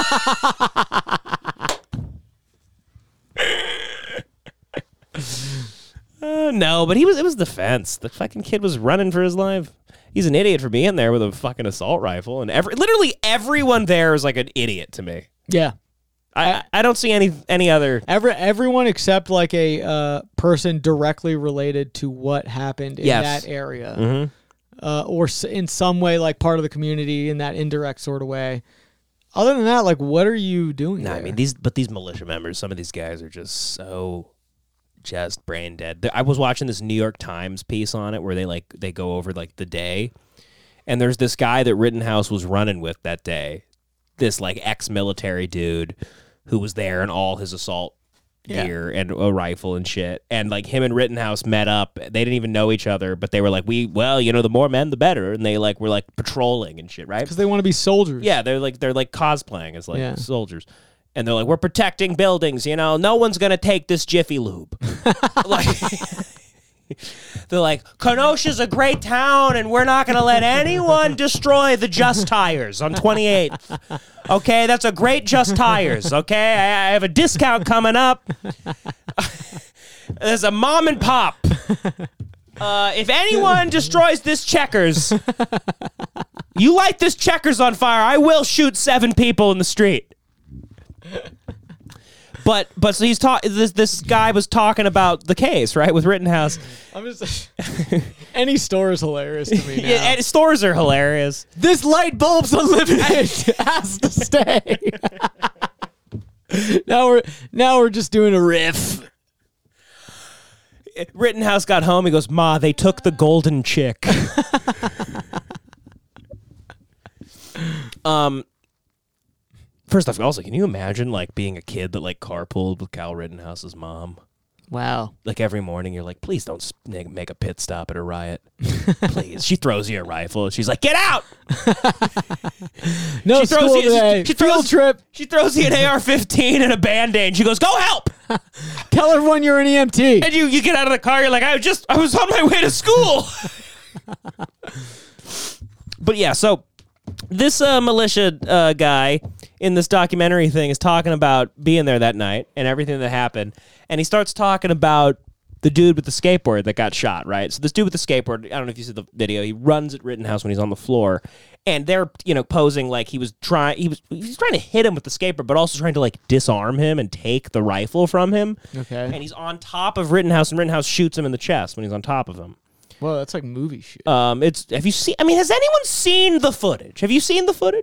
No, but it was defense. The fucking kid was running for his life. He's an idiot for being there with a fucking assault rifle, and literally everyone there is like an idiot to me. Yeah. I don't see any other. Everyone except like a person directly related to what happened in that area, or in some way like part of the community in that indirect sort of way. Other than that, like, what are you doing? No, I mean these militia members. Some of these guys are just so brain dead. I was watching this New York Times piece on it where they go over like the day, and there's this guy that Rittenhouse was running with that day. This like ex-military dude who was there in all his assault gear and a rifle and shit. And like him and Rittenhouse met up. They didn't even know each other, but they were like, the more men, the better. And they like were like patrolling and shit, right? Because they want to be soldiers. Yeah, they're like cosplaying as like soldiers. And they're like, we're protecting buildings, no one's gonna take this Jiffy Lube. Like they're like, Kenosha's a great town, and we're not going to let anyone destroy the Just Tires on 28th. Okay, that's a great Just Tires, okay? I have a discount coming up. There's a mom and pop. If anyone destroys this Checkers, you light this Checkers on fire, I will shoot 7 people in the street. But so he's this guy was talking about the case, right, with Rittenhouse. I'm just any store is hilarious to me now. Yeah, stores are hilarious. This light bulb's unlimited has to stay. Now we're just doing a riff. Rittenhouse got home. He goes, "Ma, they took the golden chick." First off, also, can you imagine like being a kid that like carpooled with Kyle Rittenhouse's mom? Wow. Like every morning you're like, please don't make a pit stop at a riot. Please. She throws you a rifle. She's like, get out! No, school today. Field trip. She throws you an AR-15 and a Band-Aid. She goes, go help! Tell everyone you're an EMT. And you get out of the car, you're like, I was on my way to school. But yeah, so this militia guy in this documentary thing is talking about being there that night and everything that happened. And he starts talking about the dude with the skateboard that got shot, right? So this dude with the skateboard, I don't know if you see the video, he runs at Rittenhouse when he's on the floor. And they're, posing like he was trying to hit him with the skateboard, but also trying to like disarm him and take the rifle from him. Okay. And he's on top of Rittenhouse, and Rittenhouse shoots him in the chest when he's on top of him. Well, that's like movie shit. Has anyone seen the footage? Have you seen the footage?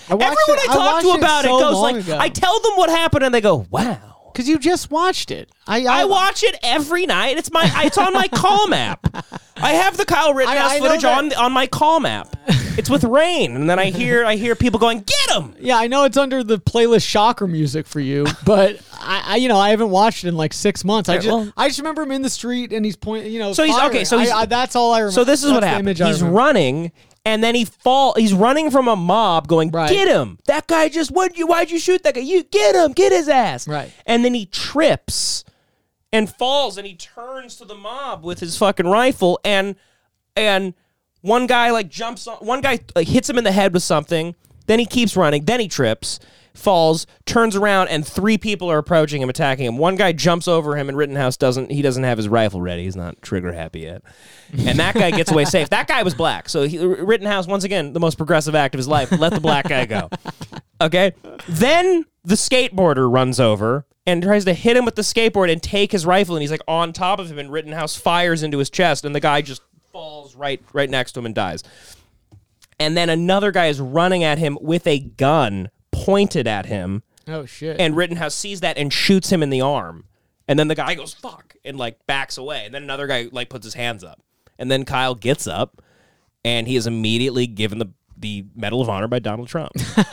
Everyone I talk to about it goes like, I tell them what happened, and they go, "Wow." Because you just watched it. I watch it every night. It's on my Calm app. I have the Kyle Rittenhouse footage on my Calm app. It's with rain, and then I hear people going, "Get him!" Yeah, I know it's under the playlist Shocker music for you, but I haven't watched it in like 6 months. I just remember him in the street and he's pointing. So he's okay. So that's all I remember. So this is what happened. He's running. And then he's running from a mob going, "Get him. That guy just, why'd you shoot that guy? You get him, get his ass." Right. And then he trips and falls and he turns to the mob with his fucking rifle and one guy hits him in the head with something. Then he keeps running. Then he trips, falls, turns around, and 3 people are approaching him, attacking him. One guy jumps over him, and Rittenhouse doesn't have his rifle ready. He's not trigger happy yet. And that guy gets away safe. That guy was black. So Rittenhouse, once again, the most progressive act of his life, let the black guy go. Okay? Then the skateboarder runs over and tries to hit him with the skateboard and take his rifle, and he's like on top of him, and Rittenhouse fires into his chest, and the guy just falls right next to him and dies. And then another guy is running at him with a gun pointed at him. Oh, shit. And Rittenhouse sees that and shoots him in the arm. And then the guy goes, "Fuck," and like backs away. And then another guy like puts his hands up. And then Kyle gets up and he is immediately given the Medal of Honor by Donald Trump.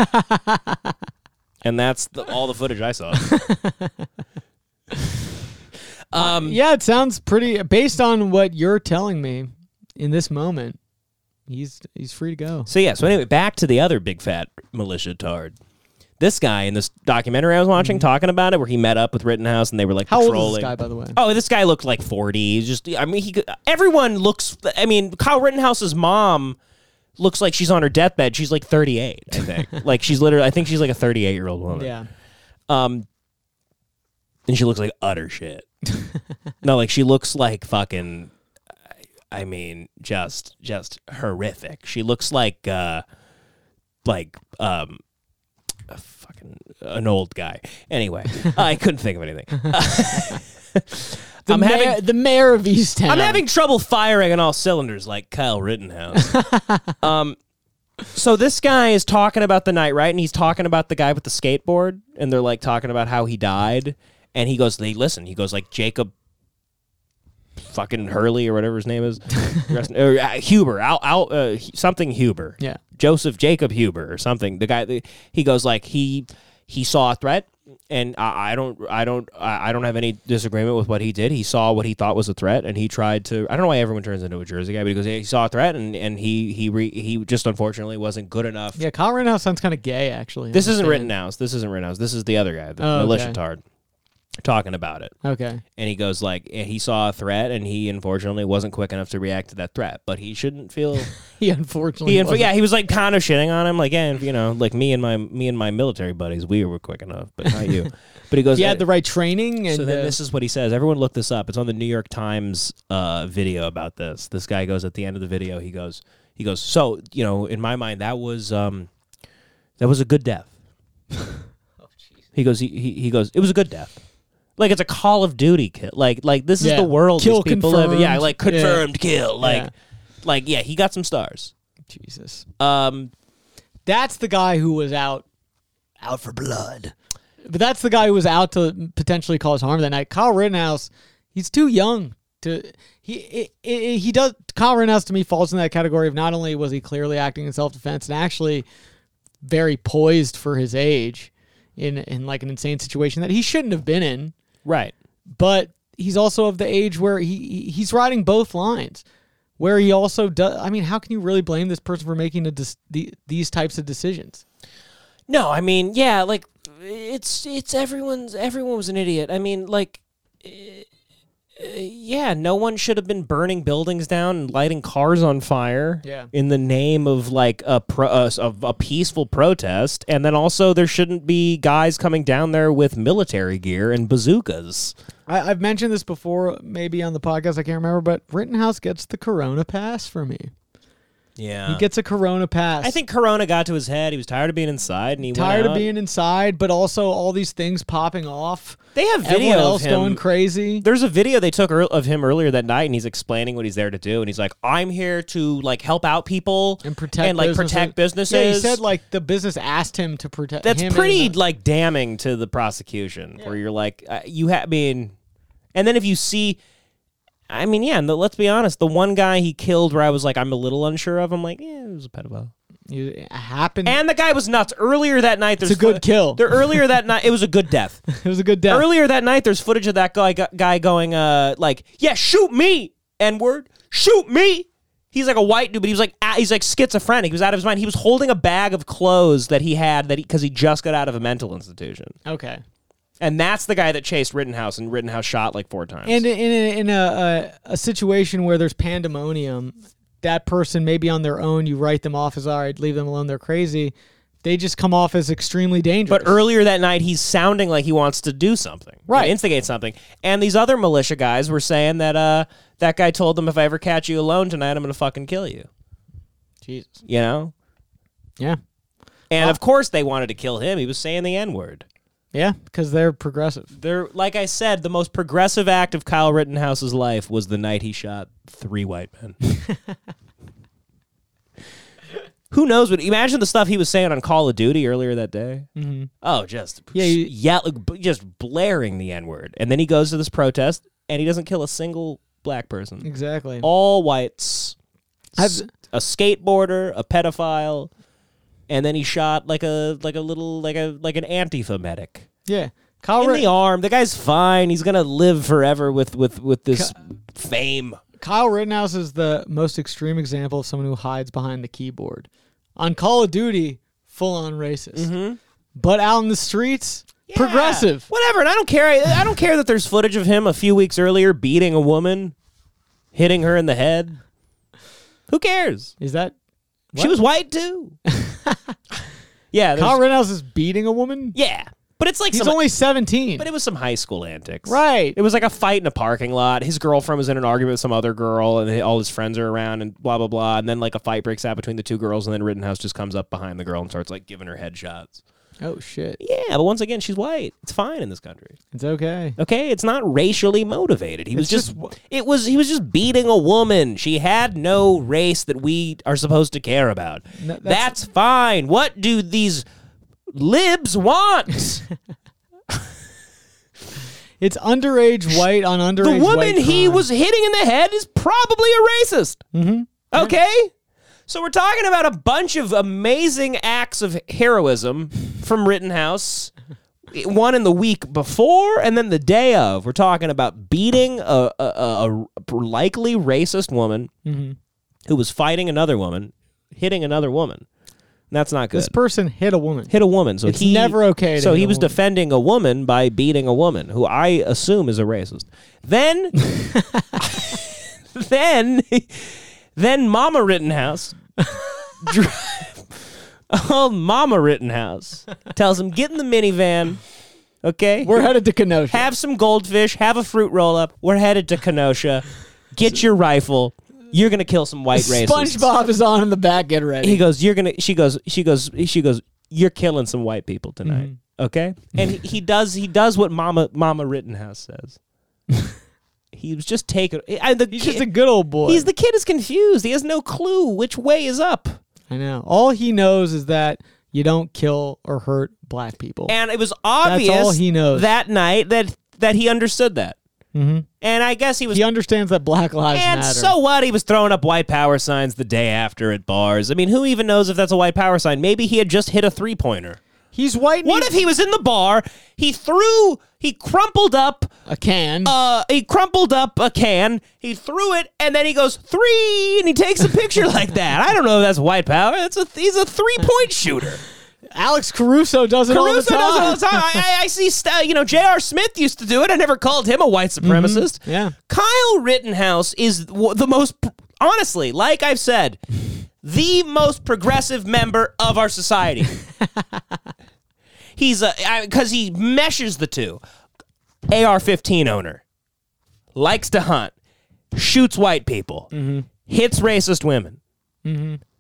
And that's all the footage I saw. Yeah, it sounds pretty, based on what you're telling me in this moment, he's free to go. So anyway, back to the other big fat militia tard. This guy in this documentary I was watching talking about it, where he met up with Rittenhouse and they were like How patrolling. old is this guy, by the way? Oh, this guy looked like 40. He's just, everyone looks, Kyle Rittenhouse's mom looks like she's on her deathbed. She's like 38, I think. I think she's like a 38-year-old woman. Yeah. And she looks like utter shit. No, like she looks like fucking, just horrific. She looks like fucking an old guy. Anyway, I couldn't think of anything. The mayor of Easttown. I'm having trouble firing on all cylinders like Kyle Rittenhouse. So this guy is talking about the night, right? And he's talking about the guy with the skateboard, and they're like talking about how he died. And he goes, he goes like Jacob fucking Hurley or whatever his name is, Huber, something Huber. Yeah. Joseph Jacob Huber or something. The guy, he goes like he saw a threat, and I don't have any disagreement with what he did. He saw what he thought was a threat, and he tried to. I don't know why everyone turns into a Jersey guy, but he goes, he saw a threat, and he just unfortunately wasn't good enough. Yeah, Kyle Rittenhouse sounds kind of gay, actually. This isn't Rittenhouse. This is the other guy, the militia tard. Talking about it. Okay. And he goes like, he saw a threat, and he unfortunately wasn't quick enough to react to that threat. But he shouldn't feel. He unfortunately. He was like kind of shitting on him, like, like me and my military buddies, we were quick enough, but not you. But he goes, he had the right training. And so then this is what he says. Everyone look this up. It's on the New York Times video about this. This guy goes at the end of the video. He goes. So in my mind, that was a good death. He goes. He goes. It was a good death. Like it's a Call of Duty kill. Like this is the world kill these people live in. Yeah, like confirmed kill. He got some stars. Jesus. That's the guy who was out for blood. But that's the guy who was out to potentially cause harm that night. Kyle Rittenhouse, he's too young to. He does. Kyle Rittenhouse to me falls in that category of not only was he clearly acting in self-defense and actually very poised for his age in like an insane situation that he shouldn't have been in. Right. But he's also of the age where he's riding both lines, where he also does. I mean, how can you really blame this person for making these types of decisions? No, I mean, yeah, like it's everyone was an idiot. I mean, like, yeah, no one should have been burning buildings down and lighting cars on fire in the name of like a peaceful protest. And then also there shouldn't be guys coming down there with military gear and bazookas. I've mentioned this before, maybe on the podcast, I can't remember, but Rittenhouse gets the Corona pass for me. Yeah. He gets a Corona pass. I think Corona got to his head. He was tired of being inside, and he tired went of out. being inside, but also all these things popping off. They have video Everyone of else him going crazy. There's a video they took of him earlier that night, and he's explaining what he's there to do. And he's like, "I'm here to like help out people And protect protect businesses." Yeah, he said like the business asked him to protect. That's him pretty and like damning to the prosecution, where you're like, and then if you see. I mean, yeah, let's be honest. The one guy he killed where I was like, I'm a little unsure of, I'm like, yeah, it was a pedophile. it happened. And the guy was nuts. Earlier that night, there's It's a good kill. Earlier that night, it was a good death. It was a good death. Earlier that night, there's footage of that guy going, like, yeah, shoot me, N-word, shoot me. He's like a white dude, but he's like schizophrenic. He was out of his mind. He was holding a bag of clothes that he had because he just got out of a mental institution. Okay. And that's the guy that chased Rittenhouse, and Rittenhouse shot like 4 times. And in a situation where there's pandemonium, that person may be on their own. You write them off as, all right, leave them alone, they're crazy. They just come off as extremely dangerous. But earlier that night, he's sounding like he wants to do something. Right. Instigate something. And these other militia guys were saying that that guy told them, if I ever catch you alone tonight, I'm going to fucking kill you. Jesus. You know? Yeah. And of course they wanted to kill him. He was saying the N-word. Yeah, because they're progressive. They're, like I said, the most progressive act of Kyle Rittenhouse's life was the night he shot 3 white men. Who knows? But imagine the stuff he was saying on Call of Duty earlier that day. Mm-hmm. Oh, just Yeah, just blaring the N-word. And then he goes to this protest, and he doesn't kill a single black person. Exactly. All whites. I've- A skateboarder, a pedophile, and then he shot like an Antifa medic. Yeah. In the arm. The guy's fine. He's gonna live forever with this fame. Kyle Rittenhouse is the most extreme example of someone who hides behind the keyboard. On Call of Duty, full-on racist. Mm-hmm. But out in the streets, progressive. Whatever. And I don't care. I don't care that there's footage of him a few weeks earlier beating a woman, hitting her in the head. Who cares? Is that... She was white too. Yeah. Kyle Rittenhouse is beating a woman? Yeah. But it's like He's only 17. But it was some high school antics. Right. It was like a fight in a parking lot. His girlfriend was in an argument with some other girl, and all his friends are around, and blah, blah, blah. And then like a fight breaks out between the 2 girls, and then Rittenhouse just comes up behind the girl and starts like giving her headshots. Oh, shit. Yeah, but once again, she's white. It's fine in this country. It's okay. Okay, it's not racially motivated. He was It's he was just beating a woman. She had no race that we are supposed to care about. No, that's fine. What do these libs want? It's underage white on underage The woman white he crime. was hitting in the head is probably a racist. Mm-hmm. Okay? So we're talking about a bunch of amazing acts of heroism from Rittenhouse. One in the week before and then the day of. We're talking about beating a likely racist woman who was fighting another woman, hitting another woman. That's not good. This person hit a woman. Hit a woman. So It's never okay to So hit he a was woman. defending a woman by beating a woman, who I assume is a racist. Then, then Mama Rittenhouse, old Mama Rittenhouse, tells him, get in the minivan, okay? We're headed to Kenosha. Have some goldfish, have a fruit roll-up. We're headed to Kenosha. Get your rifle. You're gonna kill some white racists. SpongeBob is on in the back. Get ready. He goes, she goes, you're killing some white people tonight. Okay? And he does what Mama Rittenhouse says. He was just taking He's just a good old boy. The kid is confused. He has no clue which way is up. I know. All he knows is that you don't kill or hurt black people. And it was obvious That's all he knows. that night that he understood that. Mm-hmm. And I guess he understands that Black Lives and Matter. so what? He was throwing up white power signs the day after at bars. I mean, who even knows if that's a white power sign? Maybe he had just hit a 3-pointer. He's white. What if he was in the bar? He crumpled up a can? He crumpled up a can. He threw it, and then he goes 3, and he takes a picture like that. I don't know if that's white power. He's a 3-point shooter. Alex Caruso does it all the time. Does it all the time. I see. J.R. Smith used to do it. I never called him a white supremacist. Yeah. Kyle Rittenhouse is the most, honestly, like I've said, the most progressive member of our society. He's because he meshes the two. AR-15 owner, likes to hunt, shoots white people, hits racist women.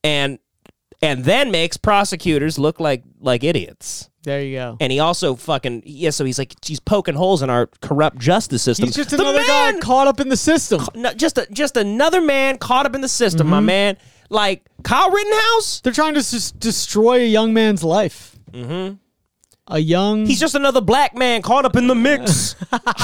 and then makes prosecutors look like idiots. There you go. And he also so he's like, he's poking holes in our corrupt justice system. He's just another guy caught up in the system. Just another man caught up in the system, my man. Like Kyle Rittenhouse. They're trying to destroy a young man's life. Mm-hmm. He's just another black man caught up in the mix.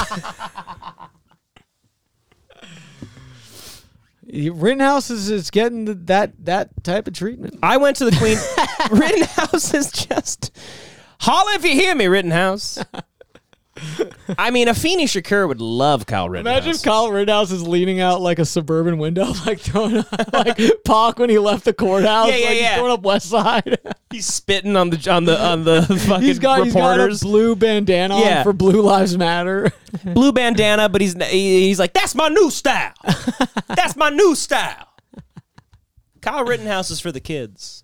Rittenhouse is getting that type of treatment. I went to the Queen. Rittenhouse is just... Holla if you hear me, Rittenhouse. I mean, Afeni Shakur would love Kyle Rittenhouse. Imagine if Kyle Rittenhouse is leaning out like a suburban window, like throwing up, like Pac when he left the courthouse. Yeah. He's throwing up West Side. He's spitting on the fucking He's got reporters. a blue bandana on for Blue Lives Matter. Blue bandana, but he's like, that's my new style. That's my new style. Kyle Rittenhouse is for the kids.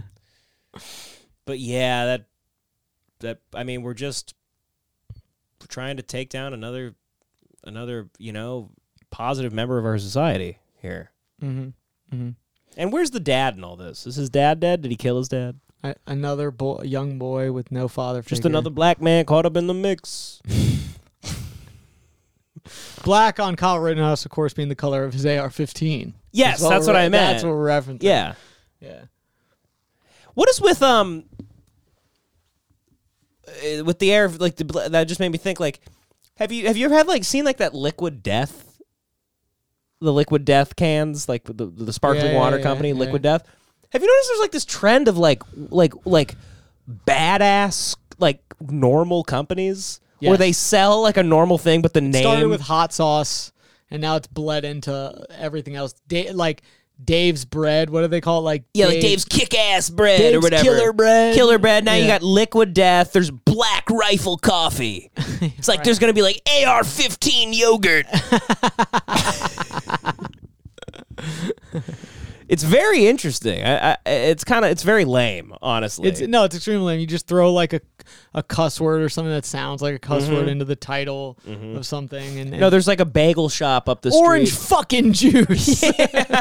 But yeah, that I mean, we're trying to take down another positive member of our society here. Mm-hmm. Mm-hmm. And where's the dad in all this? Is his dad dead? Did he kill his dad? Another young boy with no father figure. Just another black man caught up in the mix. Black on Kyle Rittenhouse, of course, being the color of his AR-15. Yes, that's what I meant. That's what we're referencing. Yeah. What is with the air, like that just made me think, like, have you ever had seen that Liquid Death, the Liquid Death cans, like the sparkling water company, Liquid Death? Have you noticed there's this trend of like badass normal companies where they sell a normal thing, but the name started with hot sauce and now it's bled into everything else. Dave's bread. What do they call it? Like Dave's kick-ass bread Dave's or whatever. Killer bread. Now you got Liquid Death. There's Black Rifle Coffee. It's like there's going to be AR-15 yogurt. It's very interesting. It's very lame, honestly. It's extremely lame. You just throw a cuss word or something that sounds like a cuss word into the title of something. And no, there's a bagel shop up the street. Orange fucking juice. Yeah.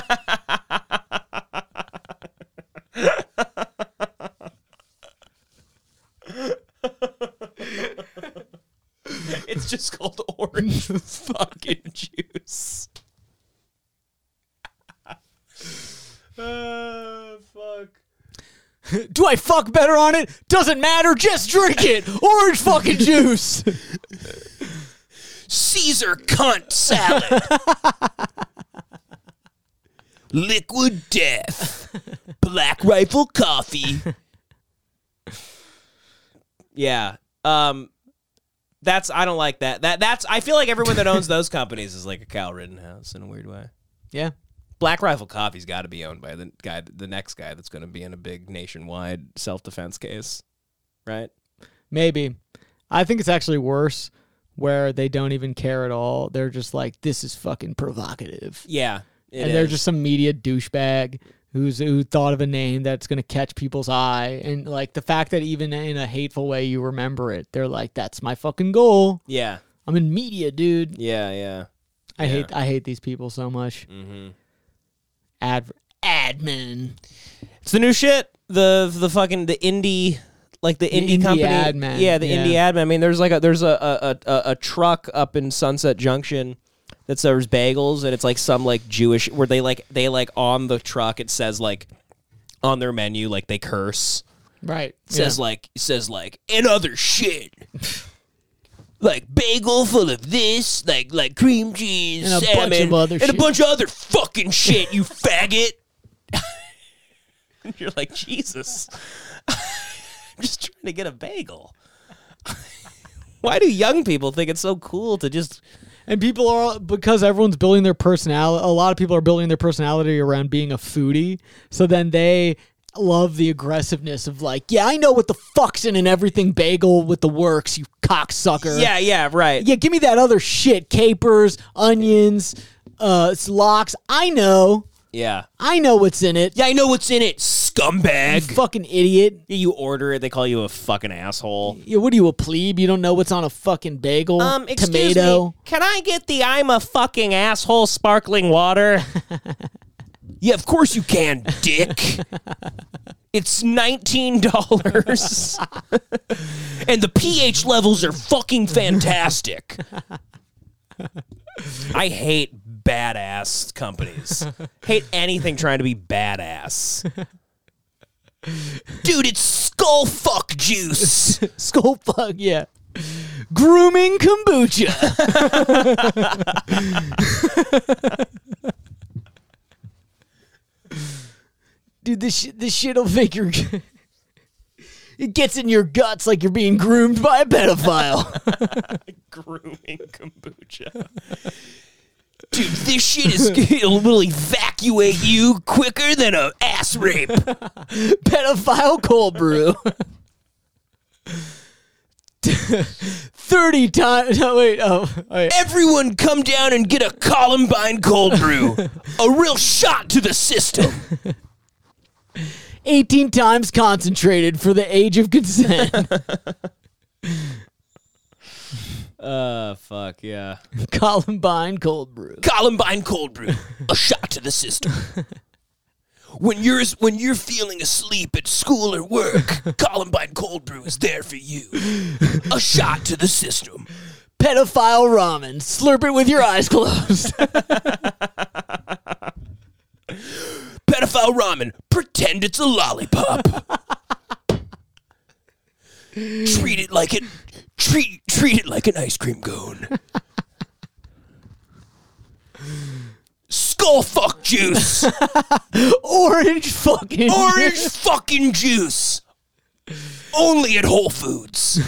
It's just called Orange fucking juice. Fuck. Do I fuck better on it? Doesn't matter. Just drink it. Orange fucking juice. Caesar cunt salad. Liquid Death. Black Rifle Coffee. Yeah. I don't like that. I feel like everyone that owns those companies is like a Kyle Rittenhouse in a weird way. Yeah. Black Rifle Coffee's got to be owned by the next guy that's going to be in a big nationwide self-defense case, right? Maybe. I think it's actually worse where they don't even care at all. They're just like, this is fucking provocative. Yeah, they're just some media douchebag who thought of a name that's going to catch people's eye. And the fact that even in a hateful way you remember it, they're like, that's my fucking goal. Yeah. I'm in media, dude. Yeah. I hate these people so much. Mm-hmm. Admin. It's the new shit. The indie, the indie company. Ad man. Yeah, the indie ad man. I mean, there's a truck up in Sunset Junction that serves bagels, and it's some Jewish where they on the truck it says on their menu they curse. Right. It says and other shit. Bagel full of this, cream cheese, and salmon, a bunch of other fucking shit, you faggot. And you're like, Jesus. I'm just trying to get a bagel. Why do young people think it's so cool to just... And people are, because everyone's building their personality, a lot of people are building their personality around being a foodie, so then they love the aggressiveness of yeah, I know what the fuck's in an everything bagel with the works, you cocksucker. Yeah, right. Yeah, give me that other shit. Capers, onions, lox. I know. Yeah. I know what's in it. Yeah, I know what's in it, scumbag. You fucking idiot. Yeah, you order it, they call you a fucking asshole. Yeah, what are you, a plebe? You don't know what's on a fucking bagel? Excuse Tomato. me, can I get the I'm a fucking asshole sparkling water? Yeah, of course you can, dick. It's $19. And the pH levels are fucking fantastic. I hate badass companies. Hate anything trying to be badass. Dude, it's skull fuck juice. Skull fuck, yeah. Grooming kombucha. Dude, this shit'll make your... It gets in your guts like you're being groomed by a pedophile. Grooming kombucha. Dude, this shit will evacuate you quicker than an ass rape. Pedophile cold brew. 30 times. No, wait. Oh, wait. Everyone come down and get a Columbine cold brew. A real shot to the system. 18 times concentrated for the age of consent. Fuck, yeah. Columbine cold brew. Columbine cold brew. A shot to the system. When you're feeling asleep at school or work, Columbine cold brew is there for you. A shot to the system. Pedophile ramen. Slurp it with your eyes closed. Pedophile ramen. Pretend it's a lollipop. Treat it like an ice cream cone. Skull fuck juice. Orange fucking juice. Only at Whole Foods.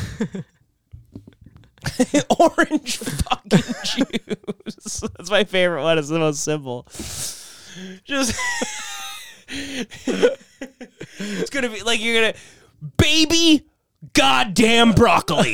Orange fucking juice. That's my favorite one. It's the most simple. Just it's gonna be like you're gonna baby goddamn broccoli.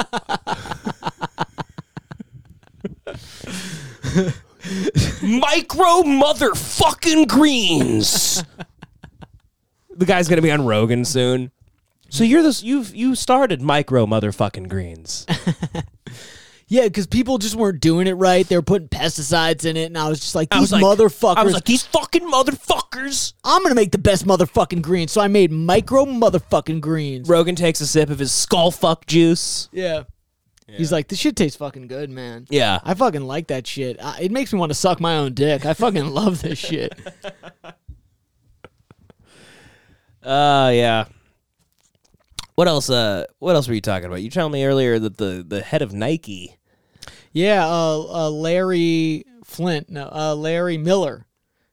Micro motherfucking greens. The guy's gonna be on Rogan soon. So you started micro motherfucking greens. Yeah, because people just weren't doing it right. They were putting pesticides in it, and I was just like, motherfuckers. I was like, these fucking motherfuckers. I'm going to make the best motherfucking greens. So I made micro motherfucking greens. Rogan takes a sip of his skull fuck juice. Yeah. He's like, this shit tastes fucking good, man. Yeah. I fucking like that shit. It makes me want to suck my own dick. I fucking love this shit. Yeah. What else were you talking about? You told me earlier that the head of Nike. Yeah, Larry Miller,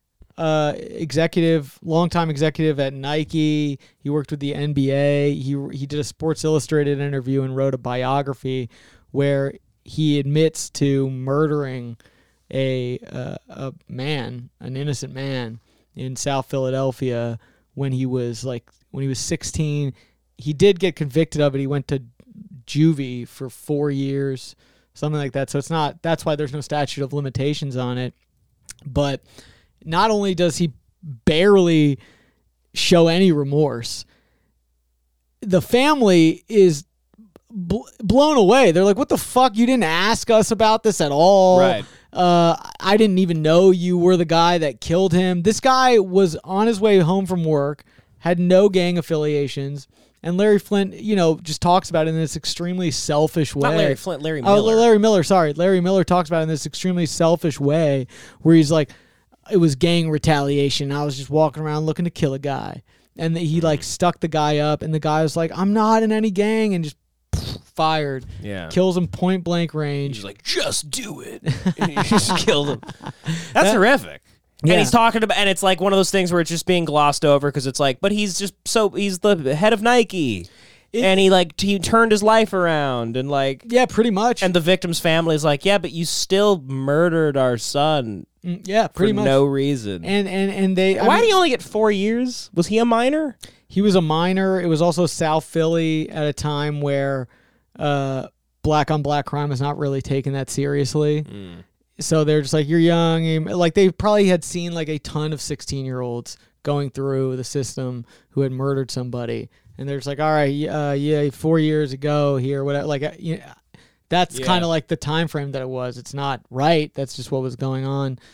longtime executive at Nike. He worked with the NBA. He did a Sports Illustrated interview and wrote a biography where he admits to murdering a man, an innocent man in South Philadelphia when he was 16. He did get convicted of it. He went to juvie for 4 years, something like that. So that's why there's no statute of limitations on it. But not only does he barely show any remorse, the family is blown away. They're like, what the fuck? You didn't ask us about this at all. Right. I didn't even know you were the guy that killed him. This guy was on his way home from work, had no gang affiliations. And Larry Flint, just talks about it in this extremely selfish way. Not Larry Flint, Larry Miller. Oh, Larry Miller, sorry. Larry Miller talks about it in this extremely selfish way where he's like, it was gang retaliation. I was just walking around looking to kill a guy. And he stuck the guy up, and the guy was like, I'm not in any gang, and just fired. Yeah. Kills him point blank range. He's like, just do it. And he just killed him. That's horrific. Yeah. And he's talking about, and it's like one of those things where it's just being glossed over because it's like, but he's the head of Nike. And he turned his life around and yeah, pretty much. And the victim's family is like, yeah, but you still murdered our son. Yeah, pretty much. For no reason. And they. Why did he only get 4 years? Was he a minor? He was a minor. It was also South Philly at a time where black on black crime is not really taken that seriously. So they're just like, you're young. Like they probably had seen a ton of 16-year-olds going through the system who had murdered somebody. And they're just like, all right, 4 years ago here, whatever. That's kind of like the time frame that it was. It's not right. That's just what was going on.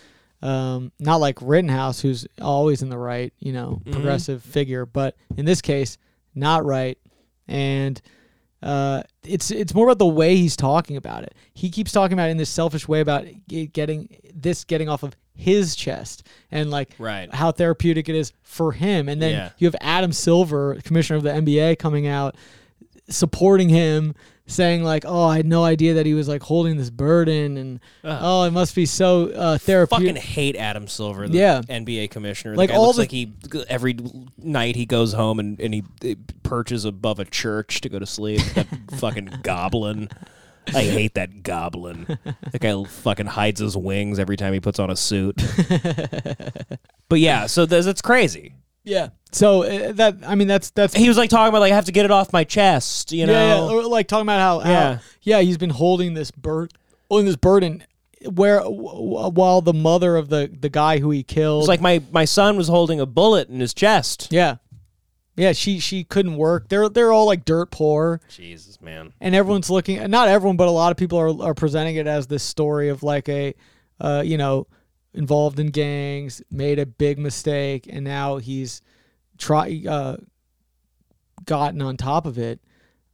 not like Rittenhouse, who's always in the right, progressive figure, but in this case, not right. And it's more about the way he's talking about it. He keeps talking about it in this selfish way about getting off of his chest and like how therapeutic it is for him. And then you have Adam Silver, commissioner of the NBA, coming out supporting him, saying like, "Oh, I had no idea that he was like holding this burden, and it must be so therapeutic." Fucking hate Adam Silver, the NBA commissioner. Like the guy looks like he every night he goes home and he perches above a church to go to sleep. That fucking goblin. I hate that goblin. That guy fucking hides his wings every time he puts on a suit. But yeah, so that's crazy. Yeah. So that's he was like talking about like I have to get it off my chest, you know. Yeah, or like talking about how he's been holding this burden while the mother of the guy who he killed. It's like my son was holding a bullet in his chest. Yeah. Yeah, she couldn't work. They're all like dirt poor. Jesus, man. And everyone's looking, not everyone, but a lot of people are presenting it as this story of like a involved in gangs, made a big mistake, and now he's gotten on top of it.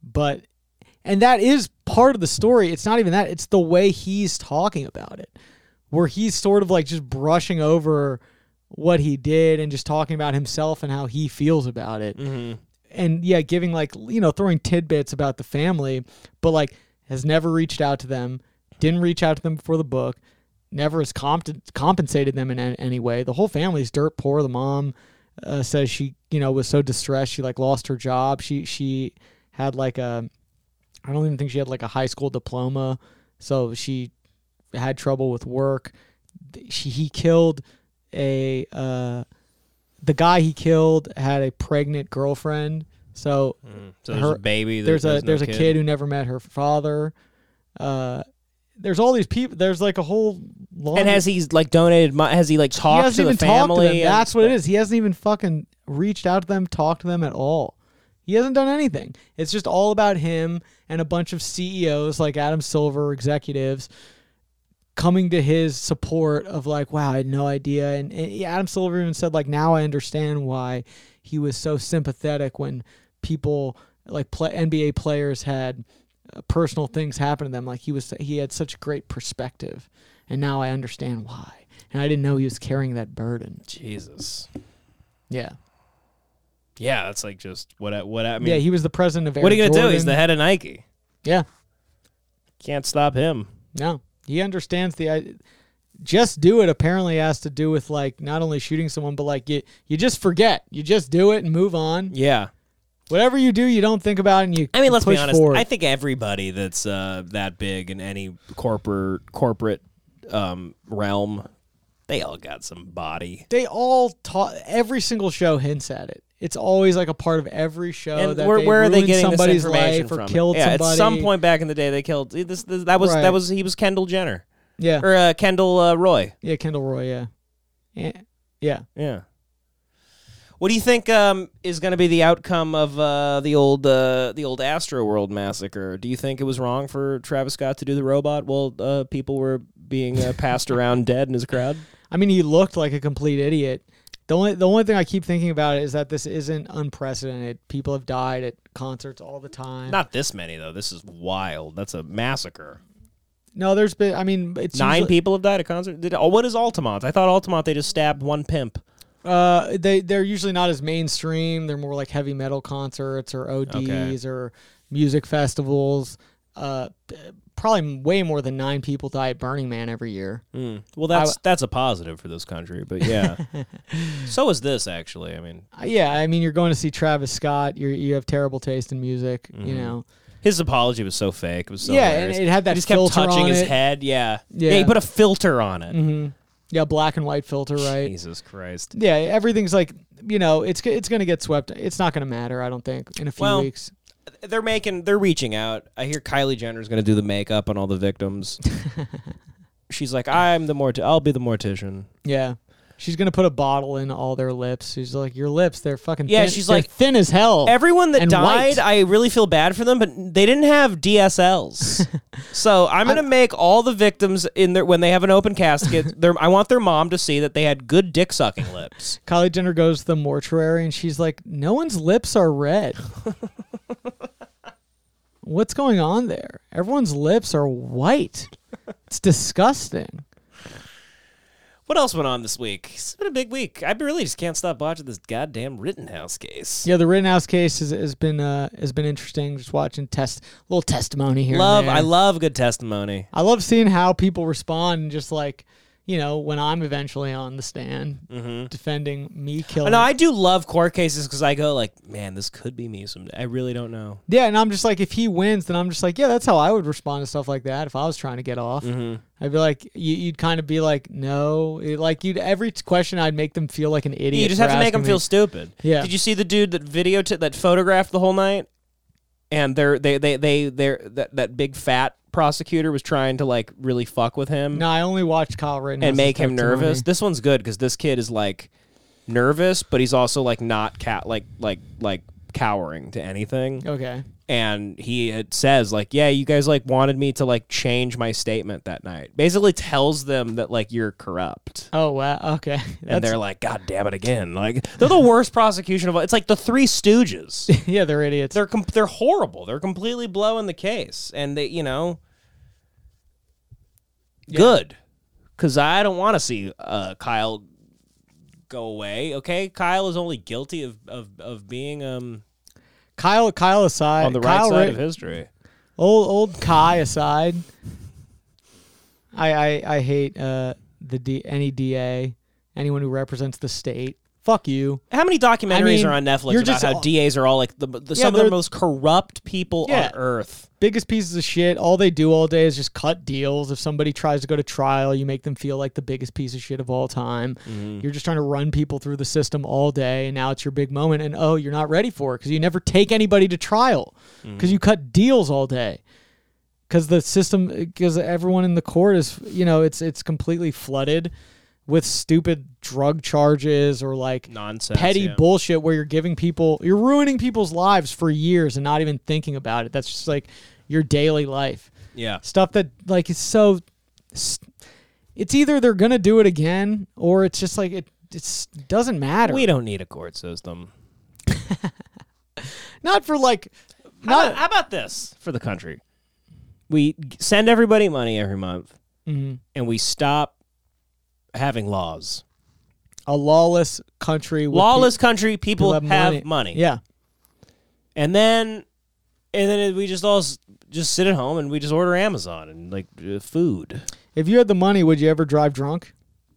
And that is part of the story. It's not even that. It's the way he's talking about it, where he's sort of like just brushing over what he did and just talking about himself and how he feels about it. Mm-hmm. And giving like, throwing tidbits about the family, but like has never reached out to them, didn't reach out to them before the book, never has compensated them in any way. The whole family's dirt poor. The mom says she, was so distressed she like lost her job. She had like I don't even think she had like a high school diploma, so she had trouble with work. He killed the guy he killed had a pregnant girlfriend. So there's a baby. There's a kid who never met her father. There's all these people. There's like a whole long. And has he like donated? Has he like talked to the family? That's what it is. He hasn't even fucking reached out to them, talked to them at all. He hasn't done anything. It's just all about him and a bunch of CEOs like Adam Silver, executives, coming to his support of like, wow, I had no idea. And Adam Silver even said like, now I understand why he was so sympathetic when people like NBA players had personal things happen to them. Like he had such great perspective, and now I understand why. And I didn't know he was carrying that burden. Jesus. Yeah. Yeah, that's like just what I mean. Yeah, he was the president of Air What are you gonna Jordan. do? He's the head of Nike. Yeah. Can't stop him. No, he understands just do it. Apparently has to do with like not only shooting someone, but like you just forget. You just do it and move on. Yeah. Whatever you do, you don't think about it, and you. I mean, let's push be honest. forward. I think everybody that's that big in any corporate realm, they all got some body. They all every single show hints at it. It's always like a part of every show. And that where are they getting somebody's this information life from? or killed somebody? At some point back in the day, they killed this. He was Kendall Jenner. Yeah. Or Kendall Roy. Yeah, Kendall Roy. Yeah. Yeah. What do you think is going to be the outcome of the old Astroworld massacre? Do you think it was wrong for Travis Scott to do the robot while people were being passed around dead in his crowd? I mean, he looked like a complete idiot. The only thing I keep thinking about is that this isn't unprecedented. People have died at concerts all the time. Not this many though. This is wild. That's a massacre. No, there's been. I mean, it's 9 people have died at concerts. What is Altamont? I thought Altamont they just stabbed one pimp. They're usually not as mainstream. They're more like heavy metal concerts or ODs or music festivals. Probably way more than 9 people die at Burning Man every year. Well, that's a positive for this country, but yeah. So is this actually. I mean, you're going to see Travis Scott. You have terrible taste in music. You know, his apology was so fake. It was so hilarious. And it had that. He just kept filter touching on his it. head. Yeah, he put a filter on it. Mm-hmm. Yeah, black and white filter, right? Jesus Christ. Yeah, everything's like, it's going to get swept. It's not going to matter, I don't think, in a few weeks. They're reaching out. I hear Kylie Jenner's going to do the makeup on all the victims. She's like, I'll be the mortician. Yeah. She's gonna put a bottle in all their lips. She's like, your lips, they're fucking Yeah, thin. she's they're like, thin as hell. Everyone that and died, white. I really feel bad for them, but they didn't have DSLs. So I'm gonna make all the victims in their when they have an open casket. I want their mom to see that they had good dick sucking lips. Kylie Jenner goes to the mortuary and she's like, no one's lips are red. What's going on there? Everyone's lips are white. It's disgusting. What else went on this week? It's been a big week. I really just can't stop watching this goddamn Rittenhouse case. Yeah, the Rittenhouse case has been interesting. Just watching little testimony here. and there. I love good testimony. I love seeing how people respond, and just like, when I'm eventually on the stand defending me killing. No, I do love court cases because I go like, man, this could be me someday. I really don't know. Yeah, and I'm just like, if he wins, then I'm just like, yeah, that's how I would respond to stuff like that if I was trying to get off. I'd be like, you'd kind of be like, no, every question I'd make them feel like an idiot. You just have to make them feel stupid. Yeah. Did you see the dude that photographed the whole night? And that big fat prosecutor was trying to like really fuck with him. No, I only watched Kyle Rittenhouse and make him nervous. This one's good because this kid is like nervous, but he's also like not cowering to anything. Okay. And it says like, yeah, you guys like wanted me to like change my statement that night. Basically tells them that like you're corrupt. Oh wow. Okay. And they're like, God damn it again! Like they're the worst prosecution of all. It's like the Three Stooges. Yeah, they're idiots. They're horrible. They're completely blowing the case, and they good, because I don't want to see Kyle go away. Okay, Kyle is only guilty of being Kyle aside, on the right side of history. Old Kai aside, I hate any DA, anyone who represents the state. Fuck you. How many documentaries are on Netflix about how DAs are all like some of the most corrupt people on earth? Biggest pieces of shit. All they do all day is just cut deals. If somebody tries to go to trial, you make them feel like the biggest piece of shit of all time. You're just trying to run people through the system all day, and now it's your big moment, and you're not ready for it because you never take anybody to trial because you cut deals all day. Because the system, because everyone in the court is, it's completely flooded with stupid drug charges or like nonsense, petty bullshit where you're ruining people's lives for years and not even thinking about it. That's just like your daily life. Yeah. Stuff that like is so, it's either they're going to do it again or it's just like, it doesn't matter. We don't need a court system. Not for like, how about this for the country? We send everybody money every month and we stop having laws. A lawless country. People have money. Yeah. And then we just all just sit at home and we just order Amazon and like food. If you had the money, would you ever drive drunk?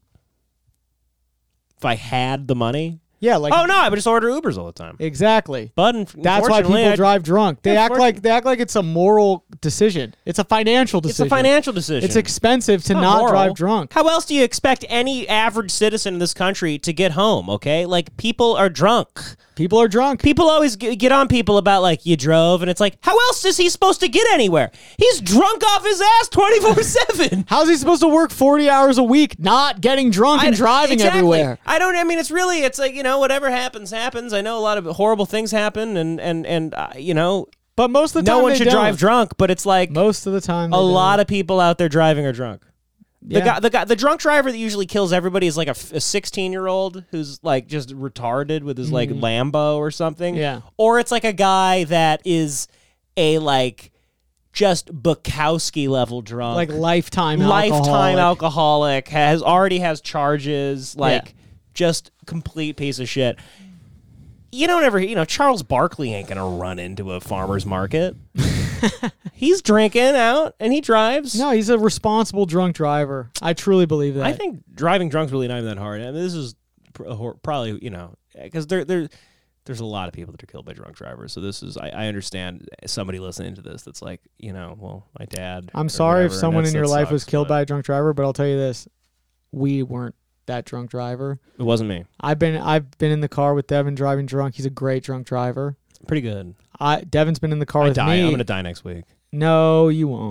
If I had the money? Yeah, like no, I would just order Ubers all the time. Exactly. But that's why people drive drunk. They act like it's a moral decision. It's a financial decision. It's a financial decision. It's expensive to not drive drunk. How else do you expect any average citizen in this country to get home, okay? Like, people are drunk. People are drunk. People always get on people about, like, you drove, and it's like, how else is he supposed to get anywhere? He's drunk off his ass 24/7. How's he supposed to work 40 hours a week not getting drunk and driving everywhere? It's like, whatever happens. I know a lot of horrible things happen, and but most of the time no one should drive drunk, but it's like most of the time a lot of people out there driving are drunk. Yeah. The drunk driver that usually kills everybody is like a 16-year-old who's like just retarded with his like Lambo or something. Yeah. Or it's like a guy that is a like just Bukowski level drunk. Like lifetime alcoholic, already has charges, just complete piece of shit. You don't ever, Charles Barkley ain't going to run into a farmer's market. He's drinking out and he drives. No, he's a responsible drunk driver. I truly believe that. I think driving drunk's really not even that hard. I mean, this is probably, because there's a lot of people that are killed by drunk drivers. So this is, I understand somebody listening to this that's like, well, my dad. I'm sorry if someone in your life was killed by by a drunk driver, but I'll tell you this. We weren't that drunk driver. It wasn't me. I've been in the car with Devin driving drunk. He's a great drunk driver. Pretty good. Devin's been in the car with me. I'm going to die next week. No, you won't.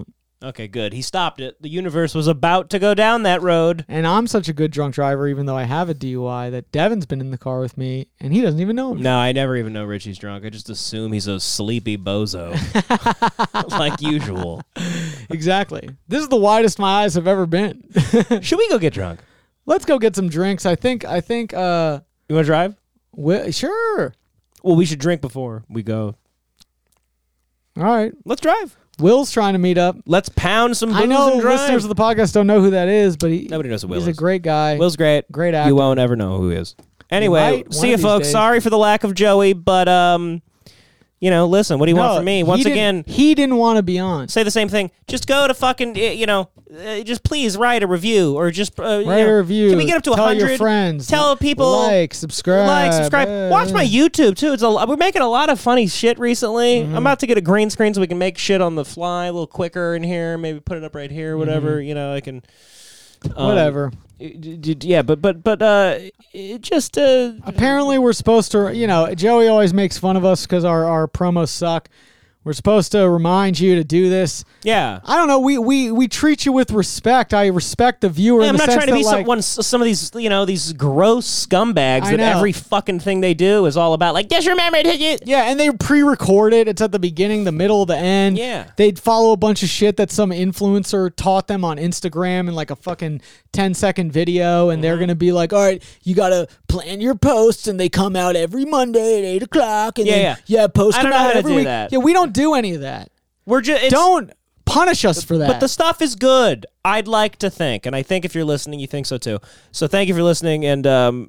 Okay, good. He stopped it. The universe was about to go down that road. And I'm such a good drunk driver, even though I have a DUI, that Devin's been in the car with me, and he doesn't even know him. No, I never even know Richie's drunk. I just assume he's a sleepy bozo, like usual. Exactly. This is the widest my eyes have ever been. Should we go get drunk? Let's go get some drinks. I think. You want to drive? Sure. Well, we should drink before we go. All right. Let's drive. Will's trying to meet up. Let's pound some booze I know and drive. listeners of the podcast don't know who that is, but Nobody knows who Will he's is. a great guy. Will's great. Great actor. You won't ever know who he is. Anyway, might one see you, of these folks. days. Sorry for the lack of Joey, but listen. What do you want from me? Once again, he didn't want to be on. say the same thing. Just go to fucking, just please write a review or just Write a review. Can we get up to Tell 100? your friends. Tell people subscribe. Watch my YouTube too. We're making a lot of funny shit recently. Mm-hmm. I'm about to get a green screen so we can make shit on the fly a little quicker in here. Maybe put it up right here, whatever. Mm-hmm. I can. Whatever. Yeah, but it just Apparently, we're supposed to. Joey always makes fun of us because our promos suck. We're supposed to remind you to do this. yeah. I don't know. We treat you with respect. I respect the viewer. Yeah, in I'm the not sense trying to be that, some of these, these gross scumbags I that know. every fucking thing they do is all about. Like, just remember to hit you. Yeah, and they pre-record it. It's at the beginning, the middle, the end. Yeah. They'd follow a bunch of shit that some influencer taught them on Instagram in like a fucking 10-second video, and they're gonna be like, all right, you gotta plan your posts, and they come out every Monday at 8 o'clock, and posts I come don't know out how to every do week. that. Yeah, we don't do any of that. We're just Don't punish us for that. But the stuff is good. I'd like to think, and I think if you're listening, you think so too. So thank you for listening, and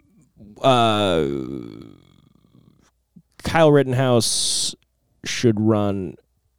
Kyle Rittenhouse should run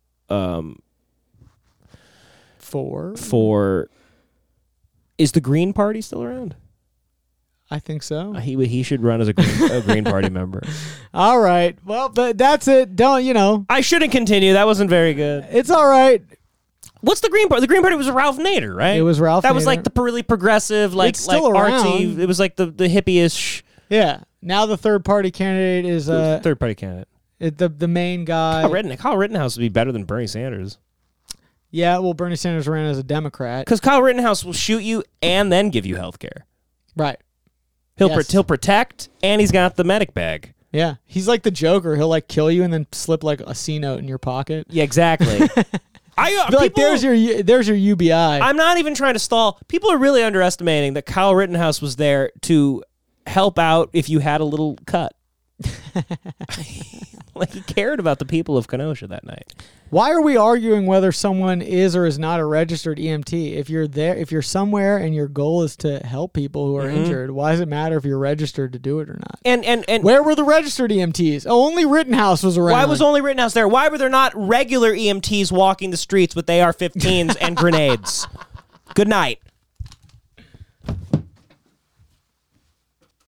for. Is the Green Party still around? I think so. He should run as a Green Party member. All right. Well, but that's it. Don't. I shouldn't continue. That wasn't very good. It's all right. What's the Green Party? The Green Party was Ralph Nader, right? It was Ralph That was Nader. like the really progressive, like It's still artsy. around. It was like the hippie-ish Yeah. Now the third party candidate is third party candidate. the main guy. Kyle Rittenhouse would be better than Bernie Sanders. Yeah, well, Bernie Sanders ran as a Democrat. Because Kyle Rittenhouse will shoot you and then give you health care. Right. He'll Yes. he'll protect, and he's got the medic bag. Yeah. He's like the Joker. He'll like kill you and then slip like a C note in your pocket. Yeah, exactly. Be like, there's your UBI. I'm not even trying to stall. People are really underestimating that Kyle Rittenhouse was there to help out if you had a little cut. Like, he cared about the people of Kenosha that night. Why are we arguing whether someone is or is not a registered EMT? If you're somewhere and your goal is to help people who are injured, why does it matter if you're registered to do it or not? And Where were the registered EMTs? Oh, only Rittenhouse was around. why was only Rittenhouse there? Why were there not regular EMTs walking the streets with AR-15s and grenades? Good night.